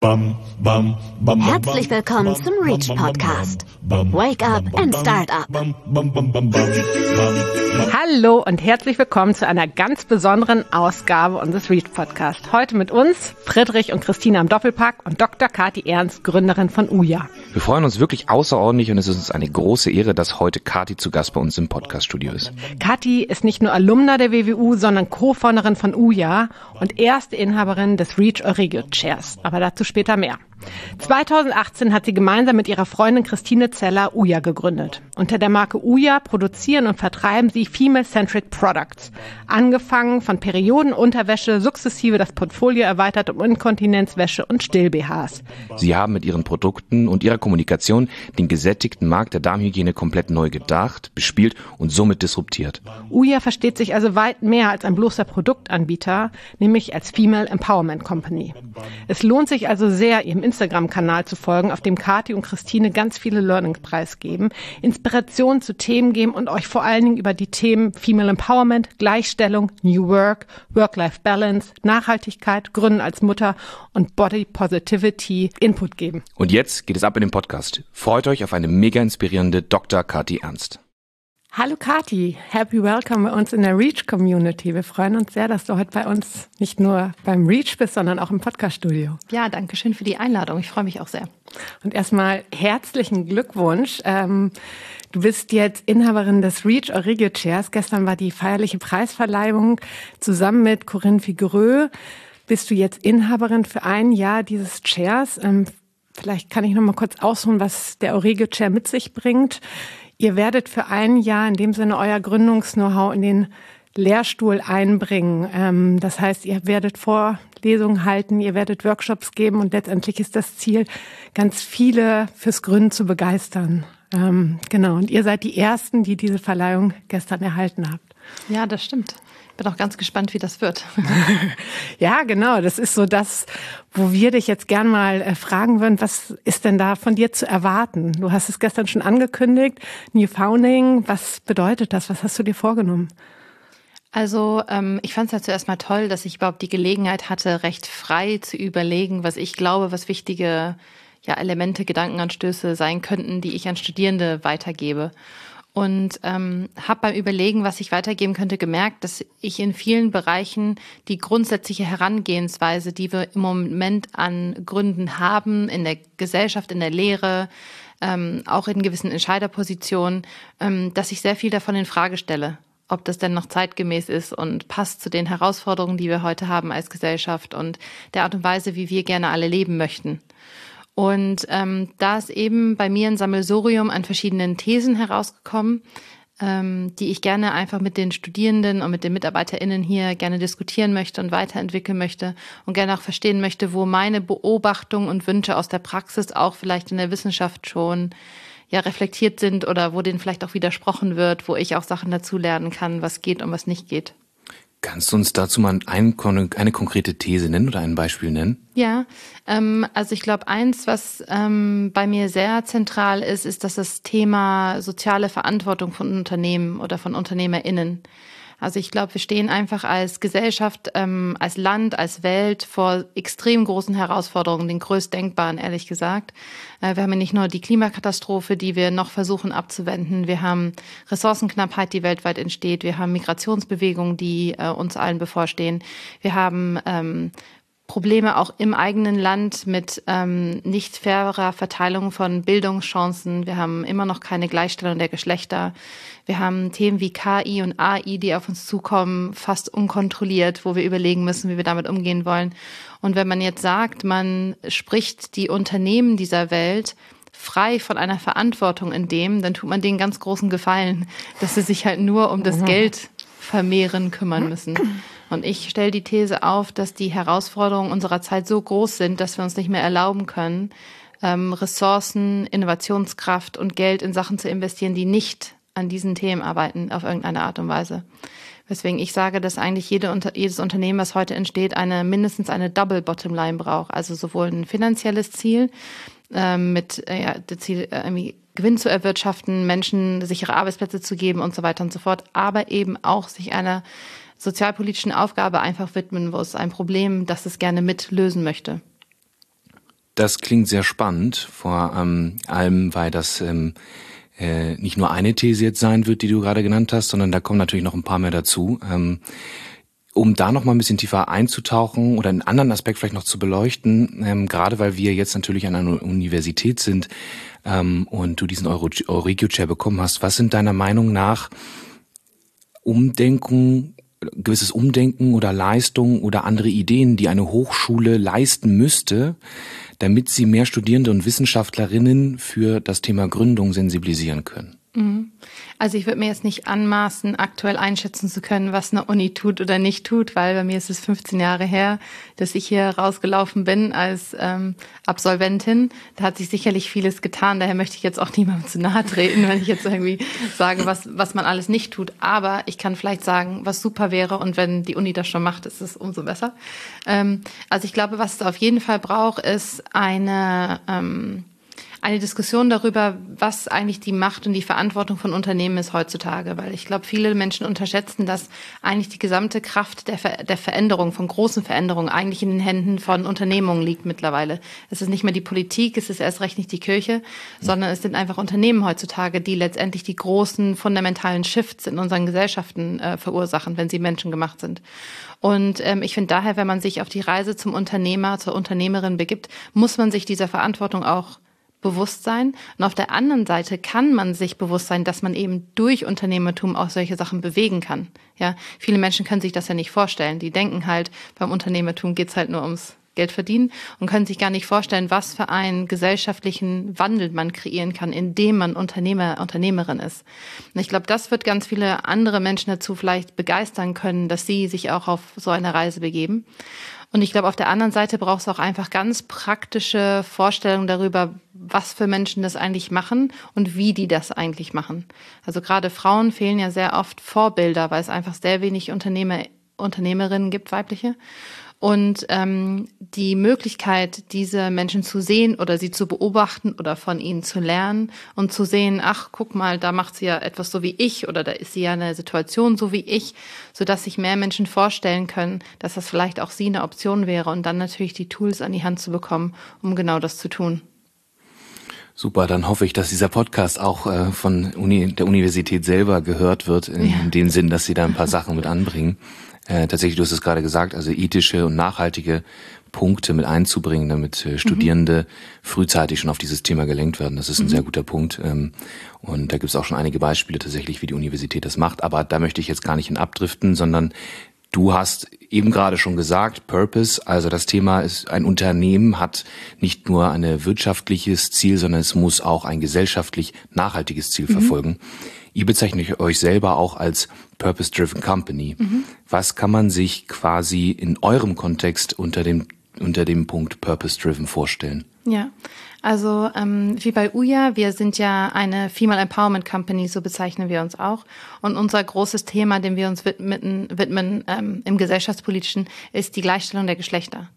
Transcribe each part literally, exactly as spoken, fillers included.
Herzlich willkommen zum Reach Podcast. Wake up and start up. Hallo und herzlich willkommen zu einer ganz besonderen Ausgabe unseres Reach Podcast. Heute mit uns Friedrich und Christina im Doppelpack und Doktor Kathi Ernst, Gründerin von Ouya. Wir freuen uns wirklich außerordentlich und es ist uns eine große Ehre, dass heute Kathi zu Gast bei uns im Podcaststudio ist. Kathi ist nicht nur Alumna der W W U, sondern Co-Founderin von Ouya und erste Inhaberin des Reach Euregio Chairs. Aber dazu später mehr. zweitausendachtzehn hat sie gemeinsam mit ihrer Freundin Christine Zeller Ouya gegründet. Unter der Marke Ouya produzieren und vertreiben sie Female-Centric Products. Angefangen von Periodenunterwäsche, sukzessive das Portfolio erweitert um Inkontinenzwäsche und Still-B Hs. Sie haben mit ihren Produkten und ihrer Kommunikation den gesättigten Markt der Darmhygiene komplett neu gedacht, bespielt und somit disruptiert. Ouya versteht sich also weit mehr als ein bloßer Produktanbieter, nämlich als Female Empowerment Company. Es lohnt sich also sehr, ihrem Instagram-Kanal zu folgen, auf dem Kathi und Christine ganz viele Learnings preisgeben, Inspirationen zu Themen geben und euch vor allen Dingen über die Themen Female Empowerment, Gleichstellung, New Work, Work-Life-Balance, Nachhaltigkeit, Gründen als Mutter und Body Positivity Input geben. Und jetzt geht es ab in den Podcast. Freut euch auf eine mega inspirierende Doktor Kathi Ernst. Hallo Kathi, happy welcome bei uns in der Reach Community. Wir freuen uns sehr, dass du heute bei uns nicht nur beim Reach bist, sondern auch im Podcaststudio. Ja, danke schön für die Einladung. Ich freue mich auch sehr. Und erstmal herzlichen Glückwunsch. Ähm, du bist jetzt Inhaberin des Reach Euregio Chairs. Gestern war die feierliche Preisverleihung. Zusammen mit Corinne Figuereux bist du jetzt Inhaberin für ein Jahr dieses Chairs. Ähm, vielleicht kann ich noch mal kurz ausholen, was der Euregio Chair mit sich bringt. Ihr werdet für ein Jahr in dem Sinne euer Gründungs-Know-how in den Lehrstuhl einbringen. Ähm, das heißt, ihr werdet Vorlesungen halten, ihr werdet Workshops geben und letztendlich ist das Ziel, ganz viele fürs Gründen zu begeistern. Ähm, genau, und ihr seid die Ersten, die diese Verleihung gestern erhalten habt. Ja, das stimmt. Bin auch ganz gespannt, wie das wird. Ja, genau. Das ist so das, wo wir dich jetzt gern mal äh, fragen würden, was ist denn da von dir zu erwarten? Du hast es gestern schon angekündigt, New Founding. Was bedeutet das? Was hast du dir vorgenommen? Also ähm, ich fand es ja zuerst mal toll, dass ich überhaupt die Gelegenheit hatte, recht frei zu überlegen, was ich glaube, was wichtige ja, Elemente, Gedankenanstöße sein könnten, die ich an Studierende weitergebe. Und ähm, habe beim Überlegen, was ich weitergeben könnte, gemerkt, dass ich in vielen Bereichen die grundsätzliche Herangehensweise, die wir im Moment an Gründen haben, in der Gesellschaft, in der Lehre, ähm, auch in gewissen Entscheiderpositionen, ähm, dass ich sehr viel davon in Frage stelle, ob das denn noch zeitgemäß ist und passt zu den Herausforderungen, die wir heute haben als Gesellschaft und der Art und Weise, wie wir gerne alle leben möchten. Und ähm, da ist eben bei mir ein Sammelsurium an verschiedenen Thesen herausgekommen, ähm, die ich gerne einfach mit den Studierenden und mit den MitarbeiterInnen hier gerne diskutieren möchte und weiterentwickeln möchte und gerne auch verstehen möchte, wo meine Beobachtungen und Wünsche aus der Praxis auch vielleicht in der Wissenschaft schon ja reflektiert sind oder wo denen vielleicht auch widersprochen wird, wo ich auch Sachen dazulernen kann, was geht und was nicht geht. Kannst du uns dazu mal ein, eine konkrete These nennen oder ein Beispiel nennen? Ja, ähm, also ich glaube, eins, was ähm, bei mir sehr zentral ist, ist, dass das Thema soziale Verantwortung von Unternehmen oder von UnternehmerInnen. Also ich glaube, wir stehen einfach als Gesellschaft, ähm, als Land, als Welt vor extrem großen Herausforderungen, den größtdenkbaren, ehrlich gesagt. Äh, wir haben ja nicht nur die Klimakatastrophe, die wir noch versuchen abzuwenden. Wir haben Ressourcenknappheit, die weltweit entsteht. Wir haben Migrationsbewegungen, die äh, uns allen bevorstehen. Wir haben ähm, Probleme auch im eigenen Land mit ähm, nicht fairer Verteilung von Bildungschancen. Wir haben immer noch keine Gleichstellung der Geschlechter. Wir haben Themen wie K I und A I, die auf uns zukommen, fast unkontrolliert, wo wir überlegen müssen, wie wir damit umgehen wollen. Und wenn man jetzt sagt, man spricht die Unternehmen dieser Welt frei von einer Verantwortung in dem, dann tut man denen ganz großen Gefallen, dass sie sich halt nur um das Geld vermehren kümmern müssen. Und ich stelle die These auf, dass die Herausforderungen unserer Zeit so groß sind, dass wir uns nicht mehr erlauben können, ähm, Ressourcen, Innovationskraft und Geld in Sachen zu investieren, die nicht an diesen Themen arbeiten, auf irgendeine Art und Weise. Weswegen ich sage, dass eigentlich jede, jedes Unternehmen, was heute entsteht, eine mindestens eine Double Bottomline braucht. Also sowohl ein finanzielles Ziel ähm, mit äh, ja, das Ziel, äh, irgendwie Gewinn zu erwirtschaften, Menschen sichere Arbeitsplätze zu geben und so weiter und so fort, aber eben auch sich einer sozialpolitischen Aufgabe einfach widmen muss, ein Problem, das es gerne mit lösen möchte. Das klingt sehr spannend, vor ähm, allem, weil das ähm, äh, nicht nur eine These jetzt sein wird, die du gerade genannt hast, sondern da kommen natürlich noch ein paar mehr dazu. Ähm, um da noch mal ein bisschen tiefer einzutauchen oder einen anderen Aspekt vielleicht noch zu beleuchten, ähm, gerade weil wir jetzt natürlich an einer Universität sind ähm, und du diesen Euro- Euregio-Chair bekommen hast, was sind deiner Meinung nach Umdenken, gewisses Umdenken oder Leistung oder andere Ideen, die eine Hochschule leisten müsste, damit sie mehr Studierende und Wissenschaftlerinnen für das Thema Gründung sensibilisieren können? Also ich würde mir jetzt nicht anmaßen, aktuell einschätzen zu können, was eine Uni tut oder nicht tut, weil bei mir ist es fünfzehn Jahre her, dass ich hier rausgelaufen bin als ähm, Absolventin. Da hat sich sicherlich vieles getan, daher möchte ich jetzt auch niemandem zu nahe treten, wenn ich jetzt irgendwie sage, was, was man alles nicht tut. Aber ich kann vielleicht sagen, was super wäre, und wenn die Uni das schon macht, ist es umso besser. Ähm, also ich glaube, was es auf jeden Fall braucht, ist eine... Ähm, Eine Diskussion darüber, was eigentlich die Macht und die Verantwortung von Unternehmen ist heutzutage. Weil ich glaube, viele Menschen unterschätzen, dass eigentlich die gesamte Kraft der, Ver- der Veränderung, von großen Veränderungen, eigentlich in den Händen von Unternehmungen liegt mittlerweile. Es ist nicht mehr die Politik, es ist erst recht nicht die Kirche, sondern es sind einfach Unternehmen heutzutage, die letztendlich die großen fundamentalen Shifts in unseren Gesellschaften äh, verursachen, wenn sie menschengemacht sind. Und ähm, ich finde daher, wenn man sich auf die Reise zum Unternehmer, zur Unternehmerin begibt, muss man sich dieser Verantwortung auch bewusst sein. Und auf der anderen Seite kann man sich bewusst sein, dass man eben durch Unternehmertum auch solche Sachen bewegen kann. Ja, viele Menschen können sich das ja nicht vorstellen. Die denken halt, beim Unternehmertum geht's halt nur ums Geld verdienen und können sich gar nicht vorstellen, was für einen gesellschaftlichen Wandel man kreieren kann, indem man Unternehmer, Unternehmerin ist. Und ich glaube, das wird ganz viele andere Menschen dazu vielleicht begeistern können, dass sie sich auch auf so eine Reise begeben. Und ich glaube, auf der anderen Seite braucht es auch einfach ganz praktische Vorstellungen darüber, was für Menschen das eigentlich machen und wie die das eigentlich machen. Also gerade Frauen fehlen ja sehr oft Vorbilder, weil es einfach sehr wenig Unternehmer, Unternehmerinnen gibt, weibliche. Und ähm, die Möglichkeit, diese Menschen zu sehen oder sie zu beobachten oder von ihnen zu lernen und zu sehen, ach, guck mal, da macht sie ja etwas so wie ich oder da ist sie ja in einer Situation so wie ich, sodass sich mehr Menschen vorstellen können, dass das vielleicht auch sie eine Option wäre und dann natürlich die Tools an die Hand zu bekommen, um genau das zu tun. Super, dann hoffe ich, dass dieser Podcast auch äh, von Uni, der Universität selber gehört wird, in, ja. in dem Sinn, dass sie da ein paar Sachen mit anbringen. Äh, tatsächlich, du hast es gerade gesagt, also ethische und nachhaltige Punkte mit einzubringen, damit äh, Studierende mhm. frühzeitig schon auf dieses Thema gelenkt werden. Das ist ein mhm. sehr guter Punkt. Ähm, und da gibt es auch schon einige Beispiele tatsächlich, wie die Universität das macht. Aber da möchte ich jetzt gar nicht hin abdriften, sondern du hast eben gerade schon gesagt, Purpose, also das Thema ist, ein Unternehmen hat nicht nur ein wirtschaftliches Ziel, sondern es muss auch ein gesellschaftlich nachhaltiges Ziel mhm. verfolgen. Ihr bezeichnet euch selber auch als Purpose-Driven Company. Mhm. Was kann man sich quasi in eurem Kontext unter dem unter dem Punkt Purpose-Driven vorstellen? Ja, also ähm, wie bei Ouya, wir sind ja eine Female Empowerment Company, so bezeichnen wir uns auch. Und unser großes Thema, dem wir uns widmen, widmen ähm, im Gesellschaftspolitischen, ist die Gleichstellung der Geschlechter.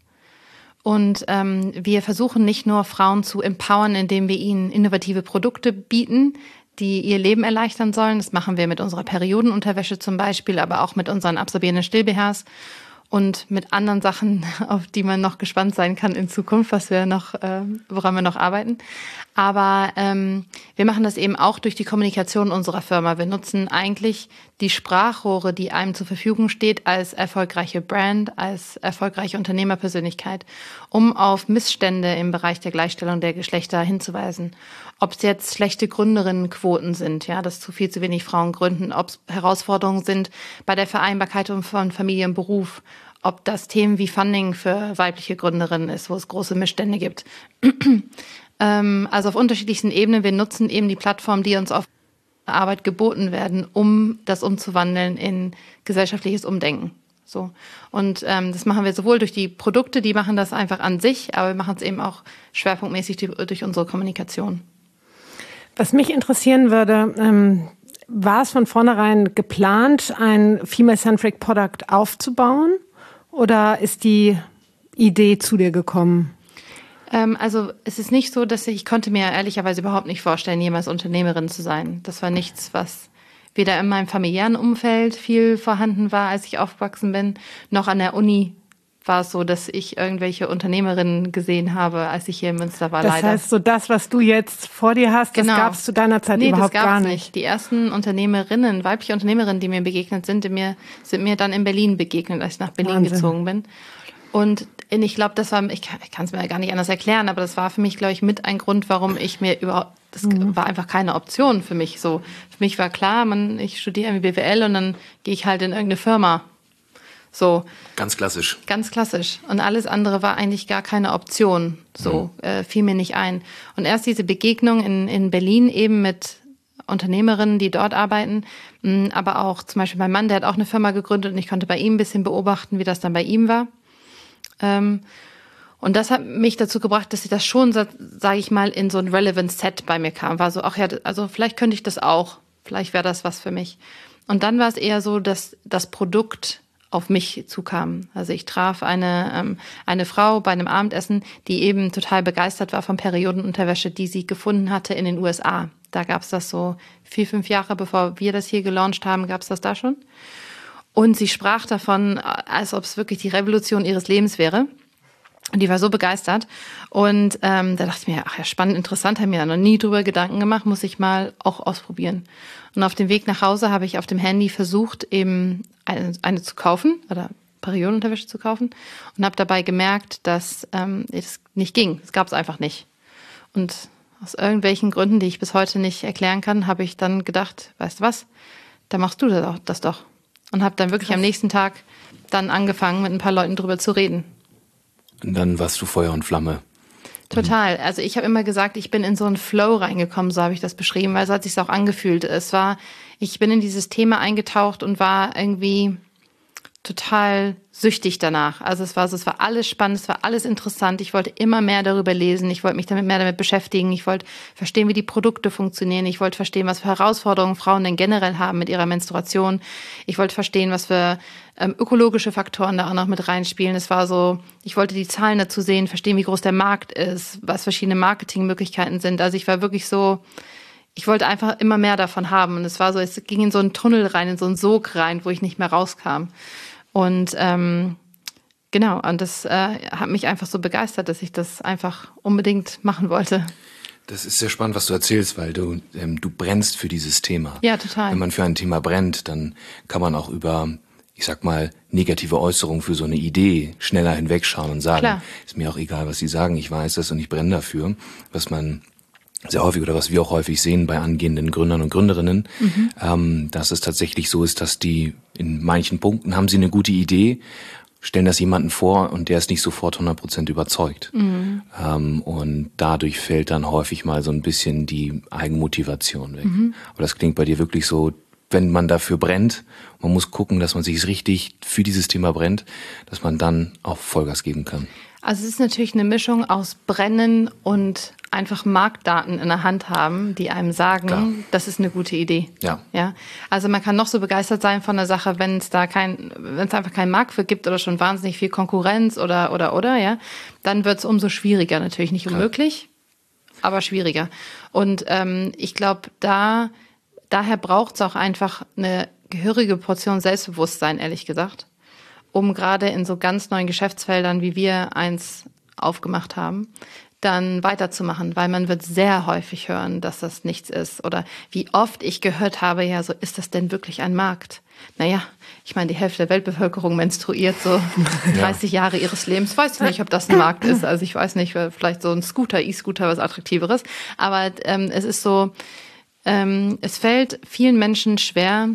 Und ähm, wir versuchen nicht nur Frauen zu empowern, indem wir ihnen innovative Produkte bieten, die ihr Leben erleichtern sollen. Das machen wir mit unserer Periodenunterwäsche zum Beispiel, aber auch mit unseren absorbierenden Still-B Hs und mit anderen Sachen, auf die man noch gespannt sein kann in Zukunft, was wir noch, äh, woran wir noch arbeiten. Aber ähm, wir machen das eben auch durch die Kommunikation unserer Firma. Wir nutzen eigentlich die Sprachrohre, die einem zur Verfügung steht, als erfolgreiche Brand, als erfolgreiche Unternehmerpersönlichkeit, um auf Missstände im Bereich der Gleichstellung der Geschlechter hinzuweisen. Ob es jetzt schlechte Gründerinnenquoten sind, ja, dass zu viel zu wenig Frauen gründen, ob es Herausforderungen sind bei der Vereinbarkeit von Familie und Beruf, ob das Themen wie Funding für weibliche Gründerinnen ist, wo es große Missstände gibt. Also auf unterschiedlichsten Ebenen. Wir nutzen eben die Plattform, die uns auf Arbeit geboten werden, um das umzuwandeln in gesellschaftliches Umdenken. So. Und ähm, das machen wir sowohl durch die Produkte, die machen das einfach an sich, aber wir machen es eben auch schwerpunktmäßig durch, durch unsere Kommunikation. Was mich interessieren würde, ähm, war es von vornherein geplant, ein Female-Centric Product aufzubauen, oder ist die Idee zu dir gekommen? Ähm, also es ist nicht so, dass ich, ich konnte mir ehrlicherweise überhaupt nicht vorstellen, jemals Unternehmerin zu sein. Das war nichts, was weder in meinem familiären Umfeld viel vorhanden war, als ich aufgewachsen bin, noch an der Uni war es so, dass ich irgendwelche Unternehmerinnen gesehen habe, als ich hier in Münster war, das leider. Das heißt, so das, was du jetzt vor dir hast, genau. das gab es zu deiner Zeit nee, überhaupt das gab's gar nicht. nicht. Die ersten Unternehmerinnen, weibliche Unternehmerinnen, die mir begegnet sind, die mir, sind mir dann in Berlin begegnet, als ich nach Berlin Wahnsinn. gezogen bin. Und ich glaube, das war, ich kann es mir gar nicht anders erklären, aber das war für mich, glaube ich, mit ein Grund, warum ich mir überhaupt, das mhm. war einfach keine Option für mich. So, für mich war klar, man, ich studiere irgendwie B W L und dann gehe ich halt in irgendeine Firma. So. Ganz klassisch. Ganz klassisch. Und alles andere war eigentlich gar keine Option. So, mhm. äh, fiel mir nicht ein. Und erst diese Begegnung in, in Berlin eben mit Unternehmerinnen, die dort arbeiten, mh, aber auch zum Beispiel mein Mann, der hat auch eine Firma gegründet und ich konnte bei ihm ein bisschen beobachten, wie das dann bei ihm war. Ähm, und das hat mich dazu gebracht, dass ich das schon, sage ich mal, in so ein relevant Set bei mir kam. War so, ach ja, also vielleicht könnte ich das auch. Vielleicht wäre das was für mich. Und dann war es eher so, dass das Produkt auf mich zukam. Also ich traf eine ähm, eine Frau bei einem Abendessen, die eben total begeistert war von Periodenunterwäsche, die sie gefunden hatte in den U S A. Da gab es das so vier, fünf Jahre, bevor wir das hier gelauncht haben, gab es das da schon. Und sie sprach davon, als ob es wirklich die Revolution ihres Lebens wäre. Und die war so begeistert. Und ähm, da dachte ich mir, ach ja, spannend, interessant, habe mir da noch nie drüber Gedanken gemacht, muss ich mal auch ausprobieren. Und auf dem Weg nach Hause habe ich auf dem Handy versucht, eben eine, eine zu kaufen oder Periodenunterwäsche zu kaufen und habe dabei gemerkt, dass ähm, es nicht ging. Es gab es einfach nicht. Und aus irgendwelchen Gründen, die ich bis heute nicht erklären kann, habe ich dann gedacht, weißt du was, da machst du das doch. Und habe dann wirklich Krass. Am nächsten Tag dann angefangen, mit ein paar Leuten drüber zu reden. Und dann warst du Feuer und Flamme. Total. Also ich habe immer gesagt, ich bin in so einen Flow reingekommen, so habe ich das beschrieben, weil so hat sich's auch angefühlt. Es war, ich bin in dieses Thema eingetaucht und war irgendwie total süchtig danach. Also es war so, es war alles spannend, es war alles interessant. Ich wollte immer mehr darüber lesen. Ich wollte mich damit mehr damit beschäftigen. Ich wollte verstehen, wie die Produkte funktionieren. Ich wollte verstehen, was für Herausforderungen Frauen denn generell haben mit ihrer Menstruation. Ich wollte verstehen, was für ähm, ökologische Faktoren da auch noch mit reinspielen. Es war so, ich wollte die Zahlen dazu sehen, verstehen, wie groß der Markt ist, was verschiedene Marketingmöglichkeiten sind. Also ich war wirklich so, ich wollte einfach immer mehr davon haben. Und es war so, es ging in so einen Tunnel rein, in so einen Sog rein, wo ich nicht mehr rauskam. Und ähm, genau, und das äh, hat mich einfach so begeistert, dass ich das einfach unbedingt machen wollte. Das ist sehr spannend, was du erzählst, weil du ähm, du brennst für dieses Thema. Ja, total. Wenn man für ein Thema brennt, dann kann man auch über, ich sag mal, negative Äußerungen für so eine Idee schneller hinwegschauen und sagen, Klar. ist mir auch egal, was sie sagen, ich weiß es und ich brenne dafür. Was man sehr häufig oder was wir auch häufig sehen bei angehenden Gründern und Gründerinnen, mhm. ähm, dass es tatsächlich so ist, dass die in manchen Punkten haben sie eine gute Idee, stellen das jemanden vor und der ist nicht sofort hundert Prozent überzeugt. Mhm. Ähm, und dadurch fällt dann häufig mal so ein bisschen die Eigenmotivation weg. Mhm. Aber das klingt bei dir wirklich so, wenn man dafür brennt, man muss gucken, dass man sich richtig für dieses Thema brennt, dass man dann auch Vollgas geben kann. Also es ist natürlich eine Mischung aus Brennen und einfach Marktdaten in der Hand haben, die einem sagen, Klar. das ist eine gute Idee. Ja. Ja. Also man kann noch so begeistert sein von der Sache, wenn es da kein, wenn es einfach keinen Markt für gibt oder schon wahnsinnig viel Konkurrenz oder oder oder ja, dann wird es umso schwieriger. Natürlich nicht unmöglich, Klar. aber schwieriger. Und ähm, ich glaube, da daher braucht es auch einfach eine gehörige Portion Selbstbewusstsein, ehrlich gesagt, um gerade in so ganz neuen Geschäftsfeldern, wie wir eins aufgemacht haben, dann weiterzumachen, weil man wird sehr häufig hören, dass das nichts ist. Oder wie oft ich gehört habe, ja, so ist das denn wirklich ein Markt? Naja, ich meine, die Hälfte der Weltbevölkerung menstruiert so dreißig ja. Jahre ihres Lebens. Weiß ich nicht, ob das ein Markt ist. Also ich weiß nicht, vielleicht so ein Scooter, E-Scooter, was Attraktiveres. Aber ähm, es ist so, ähm, es fällt vielen Menschen schwer,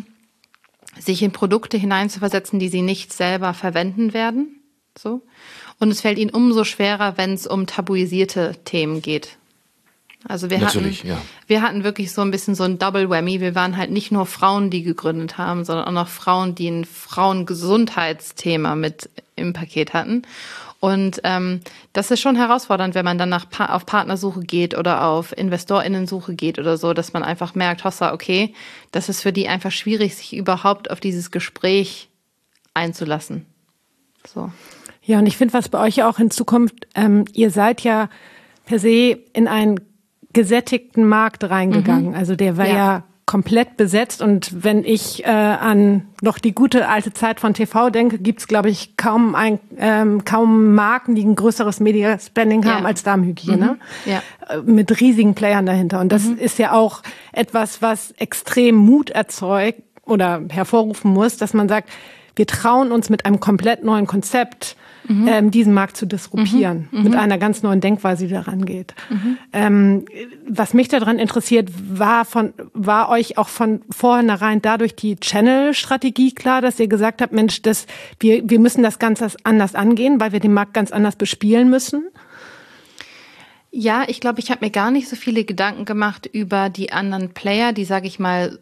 sich in Produkte hineinzuversetzen, die sie nicht selber verwenden werden. So. Und es fällt ihnen umso schwerer, wenn es um tabuisierte Themen geht. Also wir Natürlich, hatten, ja. wir hatten wirklich so ein bisschen so ein Double Whammy. Wir waren halt nicht nur Frauen, die gegründet haben, sondern auch noch Frauen, die ein Frauengesundheitsthema mit im Paket hatten. Und ähm, das ist schon herausfordernd, wenn man dann nach pa- auf Partnersuche geht oder auf InvestorInnensuche geht oder so, dass man einfach merkt, hossa, okay, das ist für die einfach schwierig, sich überhaupt auf dieses Gespräch einzulassen. So. Ja, und ich finde, was bei euch ja auch in Zukunft, ähm, ihr seid ja per se in einen gesättigten Markt reingegangen. Mhm. Also der war ja. ja komplett besetzt. Und wenn ich äh, an noch die gute alte Zeit von T V denke, gibt's, glaube ich, kaum ein, ähm, kaum Marken, die ein größeres Media-Spending haben ja. als Darmhygiene. Mhm. Ja. Äh, mit riesigen Playern dahinter. Und das mhm. ist ja auch etwas, was extrem Mut erzeugt oder hervorrufen muss, dass man sagt, wir trauen uns mit einem komplett neuen Konzept, Mhm. Ähm, diesen Markt zu disruptieren, mhm. mit einer ganz neuen Denkweise, die daran geht. Mhm. Ähm, was mich daran interessiert, war von, war euch auch von vornherein dadurch die Channel-Strategie klar, dass ihr gesagt habt, Mensch, das, wir, wir müssen das ganz anders angehen, weil wir den Markt ganz anders bespielen müssen? Ja, ich glaube, ich habe mir gar nicht so viele Gedanken gemacht über die anderen Player, die, sage ich mal,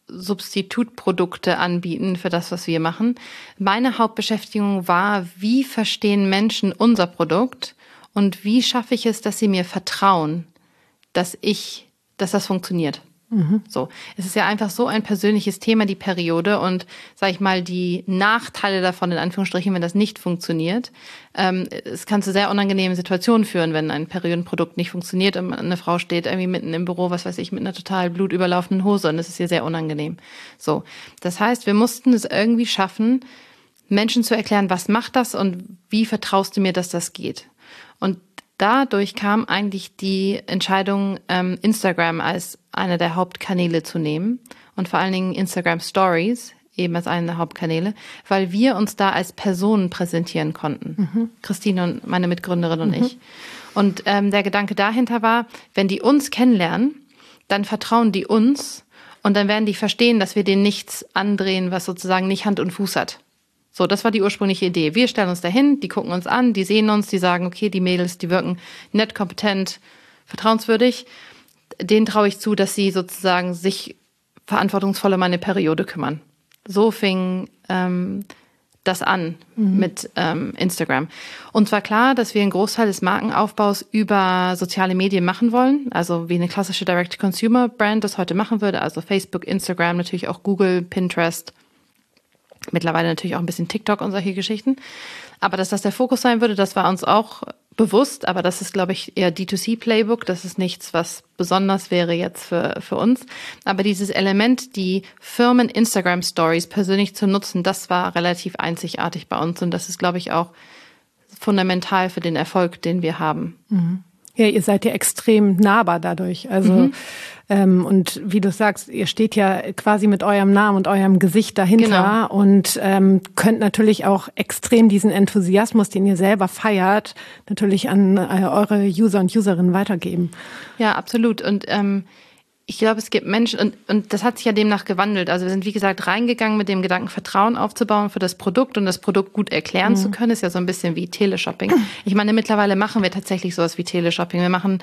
Substitutprodukte anbieten für das, was wir machen. Meine Hauptbeschäftigung war, wie verstehen Menschen unser Produkt und wie schaffe ich es, dass sie mir vertrauen, dass ich, dass das funktioniert. Mhm. So, es ist ja einfach so ein persönliches Thema, die Periode, und sag ich mal, die Nachteile davon, in Anführungsstrichen, wenn das nicht funktioniert. Ähm, es kann zu sehr unangenehmen Situationen führen, wenn ein Periodenprodukt nicht funktioniert und eine Frau steht irgendwie mitten im Büro, was weiß ich, mit einer total blutüberlaufenden Hose, und das ist ihr sehr unangenehm. So, das heißt, wir mussten es irgendwie schaffen, Menschen zu erklären, was macht das und wie vertraust du mir, dass das geht? Und dadurch kam eigentlich die Entscheidung, ähm, Instagram als einer der Hauptkanäle zu nehmen und vor allen Dingen Instagram Stories eben als einen der Hauptkanäle, weil wir uns da als Personen präsentieren konnten. Mhm. Christine und meine Mitgründerin und mhm. ich. Und ähm, der Gedanke dahinter war, wenn die uns kennenlernen, dann vertrauen die uns und dann werden die verstehen, dass wir denen nichts andrehen, was sozusagen nicht Hand und Fuß hat. So, das war die ursprüngliche Idee. Wir stellen uns dahin, die gucken uns an, die sehen uns, die sagen, okay, die Mädels, die wirken nett, kompetent, vertrauenswürdig. Denen traue ich zu, dass sie sozusagen sich verantwortungsvoll um meine Periode kümmern. So fing ähm, das an mhm. mit ähm, Instagram. Und zwar klar, dass wir einen Großteil des Markenaufbaus über soziale Medien machen wollen, also wie eine klassische Direct-to-Consumer-Brand das heute machen würde, also Facebook, Instagram, natürlich auch Google, Pinterest, mittlerweile natürlich auch ein bisschen TikTok und solche Geschichten. Aber dass das der Fokus sein würde, das war uns auch bewusst. Aber das ist, glaube ich, eher D zwei C Playbook. Das ist nichts, was besonders wäre jetzt für, für uns. Aber dieses Element, die Firmen Instagram Stories persönlich zu nutzen, das war relativ einzigartig bei uns. Und das ist, glaube ich, auch fundamental für den Erfolg, den wir haben. Mhm. Ja, ihr seid ja extrem nahbar dadurch. Also mhm. ähm, und wie du sagst, ihr steht ja quasi mit eurem Namen und eurem Gesicht dahinter genau. und ähm, könnt natürlich auch extrem diesen Enthusiasmus, den ihr selber feiert, natürlich an äh, eure User und Userinnen weitergeben. Ja, absolut. Und ähm, ich glaube, es gibt Menschen, und, und das hat sich ja demnach gewandelt. Also wir sind, wie gesagt, reingegangen mit dem Gedanken, Vertrauen aufzubauen für das Produkt und das Produkt gut erklären mhm. zu können. Ist ja so ein bisschen wie Teleshopping. Ich meine, mittlerweile machen wir tatsächlich sowas wie Teleshopping. Wir machen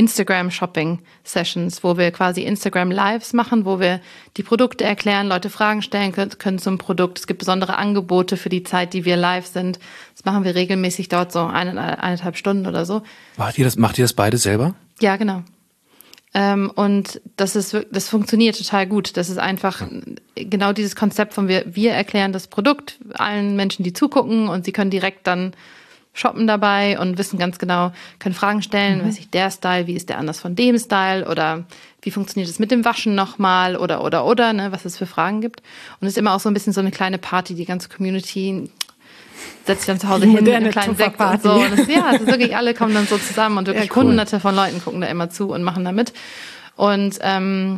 Instagram-Shopping-Sessions, wo wir quasi Instagram-Lives machen, wo wir die Produkte erklären, Leute Fragen stellen können zum Produkt. Es gibt besondere Angebote für die Zeit, die wir live sind. Das machen wir regelmäßig, dauert so eine, eineinhalb Stunden oder so. Macht ihr das, macht ihr das beide selber? Ja, genau. Ähm, und das ist, das funktioniert total gut. Das ist einfach genau dieses Konzept von wir, wir erklären das Produkt allen Menschen, die zugucken, und sie können direkt dann shoppen dabei und wissen ganz genau, können Fragen stellen, mhm. weiß ich, der Style, wie ist der anders von dem Style, oder wie funktioniert es mit dem Waschen nochmal, oder, oder, oder, ne, was es für Fragen gibt. Und es ist immer auch so ein bisschen so eine kleine Party, die ganze Community setzt sich dann zu Hause hin mit einem kleinen Sekt und so. Und das, ja, also wirklich alle kommen dann so zusammen und wirklich ja, cool. hunderte von Leuten gucken da immer zu und machen da mit. Und ähm,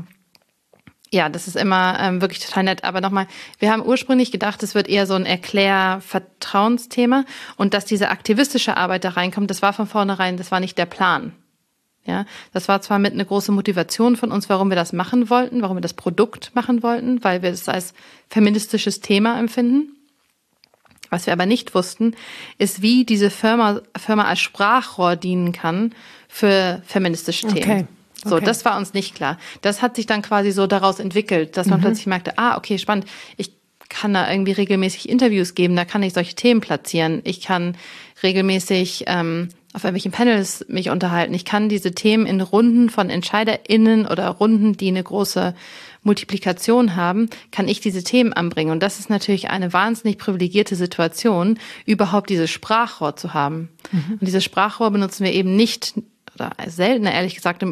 ja, das ist immer ähm, wirklich total nett. Aber nochmal, wir haben ursprünglich gedacht, es wird eher so ein Erklär-Vertrauensthema, und dass diese aktivistische Arbeit da reinkommt, das war von vornherein, das war nicht der Plan. Ja, das war zwar mit eine große Motivation von uns, warum wir das machen wollten, warum wir das Produkt machen wollten, weil wir es als feministisches Thema empfinden. Was wir aber nicht wussten, ist, wie diese Firma, Firma als Sprachrohr dienen kann für feministische Themen. Okay. So, okay. Das war uns nicht klar. Das hat sich dann quasi so daraus entwickelt, dass man mhm. plötzlich merkte, ah, okay, spannend, ich kann da irgendwie regelmäßig Interviews geben, da kann ich solche Themen platzieren. Ich kann regelmäßig ähm, auf irgendwelchen Panels mich unterhalten. Ich kann diese Themen in Runden von EntscheiderInnen oder Runden, die eine große Multiplikation haben, kann ich diese Themen anbringen. Und das ist natürlich eine wahnsinnig privilegierte Situation, überhaupt dieses Sprachrohr zu haben. Mhm. Und dieses Sprachrohr benutzen wir eben nicht, oder seltener ehrlich gesagt, um über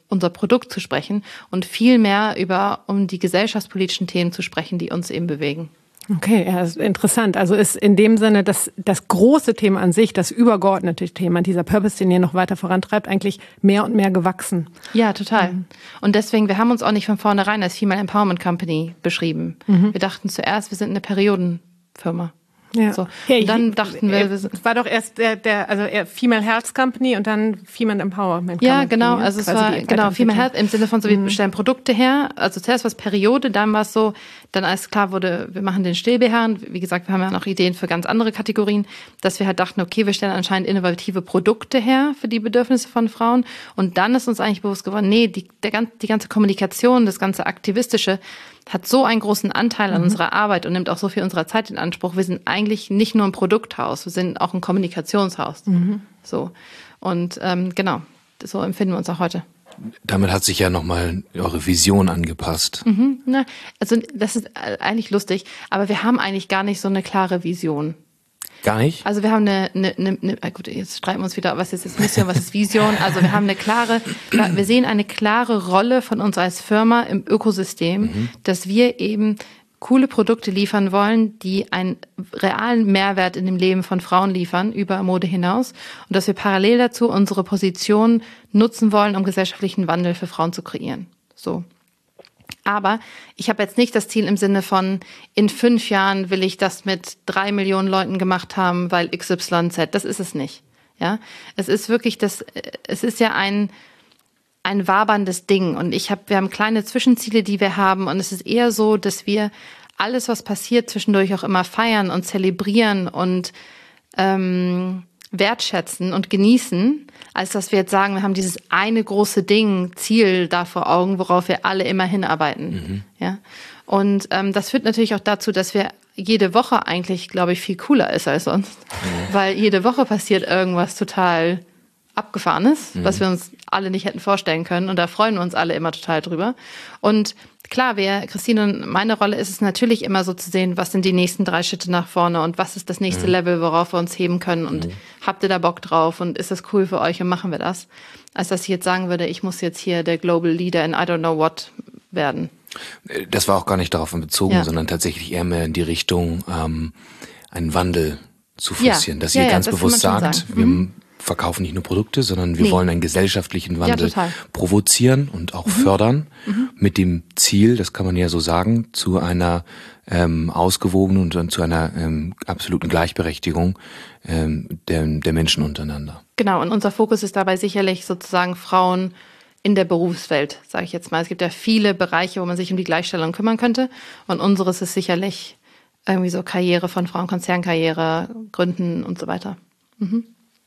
unser Produkt zu sprechen und viel mehr über um die gesellschaftspolitischen Themen zu sprechen, die uns eben bewegen. Okay, ja, ist interessant. Also ist in dem Sinne das, das große Thema an sich, das übergeordnete Thema, dieser Purpose, den ihr noch weiter vorantreibt, eigentlich mehr und mehr gewachsen. Ja, total. Mhm. Und deswegen, wir haben uns auch nicht von vornherein als Female Empowerment Company beschrieben. Mhm. Wir dachten zuerst, wir sind eine Periodenfirma. Ja. So. Ja, und dann dachten wir, es war doch erst der, der also Female Health Company und dann Female Empowerment Company. Ja, genau, also es war genau Female Health im Sinne von so, wir mhm. stellen Produkte her. Also zuerst war es Periode, dann war es so, dann als klar wurde, wir machen den Still-B H. Wie gesagt, wir haben ja noch Ideen für ganz andere Kategorien, dass wir halt dachten, okay, wir stellen anscheinend innovative Produkte her für die Bedürfnisse von Frauen. Und dann ist uns eigentlich bewusst geworden, nee, die, der, die ganze Kommunikation, das ganze Aktivistische hat so einen großen Anteil an mhm. unserer Arbeit und nimmt auch so viel unserer Zeit in Anspruch. Wir sind eigentlich nicht nur ein Produkthaus, wir sind auch ein Kommunikationshaus. Mhm. So. Und ähm, genau, so empfinden wir uns auch heute. Damit hat sich ja nochmal eure Vision angepasst. Mhm. Na, also das ist eigentlich lustig, aber wir haben eigentlich gar nicht so eine klare Vision. Gar nicht? Also wir haben eine, eine, eine, eine gut, jetzt streiten wir uns wieder, was ist jetzt Mission, was ist Vision? Also wir haben eine klare, wir sehen eine klare Rolle von uns als Firma im Ökosystem, mhm. dass wir eben coole Produkte liefern wollen, die einen realen Mehrwert in dem Leben von Frauen liefern, über Mode hinaus. Und dass wir parallel dazu unsere Position nutzen wollen, um gesellschaftlichen Wandel für Frauen zu kreieren. So. Aber ich habe jetzt nicht das Ziel im Sinne von, in fünf Jahren will ich das mit drei Millionen Leuten gemacht haben, weil X Y Z. Das ist es nicht. Ja, es ist wirklich das, es ist ja ein, ein waberndes Ding. Und ich habe, wir haben kleine Zwischenziele, die wir haben. Und es ist eher so, dass wir alles, was passiert, zwischendurch auch immer feiern und zelebrieren und ähm, wertschätzen und genießen, als dass wir jetzt sagen, wir haben dieses eine große Ding, Ziel da vor Augen, worauf wir alle immer hinarbeiten. Mhm. Ja? Und ähm, das führt natürlich auch dazu, dass wir jede Woche eigentlich, glaube ich, viel cooler ist als sonst. Mhm. Weil jede Woche passiert irgendwas total Abgefahrenes, mhm. was wir uns alle nicht hätten vorstellen können. Und da freuen wir uns alle immer total drüber. Und klar, wir, Christine und meine Rolle ist es natürlich immer so zu sehen, was sind die nächsten drei Schritte nach vorne und was ist das nächste mhm. Level, worauf wir uns heben können und mhm. habt ihr da Bock drauf und ist das cool für euch und machen wir das? Als dass ich jetzt sagen würde, ich muss jetzt hier der Global Leader in I don't know what werden. Das war auch gar nicht darauf bezogen, ja. sondern tatsächlich eher mehr in die Richtung, ähm, einen Wandel zu forcieren. Ja. Dass ihr ja, ganz ja, das bewusst sagt, wir mhm. verkaufen nicht nur Produkte, sondern wir nee. wollen einen gesellschaftlichen Wandel ja, provozieren und auch mhm. fördern mhm. mit dem Ziel, das kann man ja so sagen, zu einer ähm, ausgewogenen und dann zu einer ähm, absoluten Gleichberechtigung ähm, der, der Menschen untereinander. Genau, und unser Fokus ist dabei sicherlich sozusagen Frauen in der Berufswelt, sage ich jetzt mal. Es gibt ja viele Bereiche, wo man sich um die Gleichstellung kümmern könnte und unseres ist sicherlich irgendwie so Karriere von Frauen, Konzernkarriere, Gründen und so weiter. Mhm.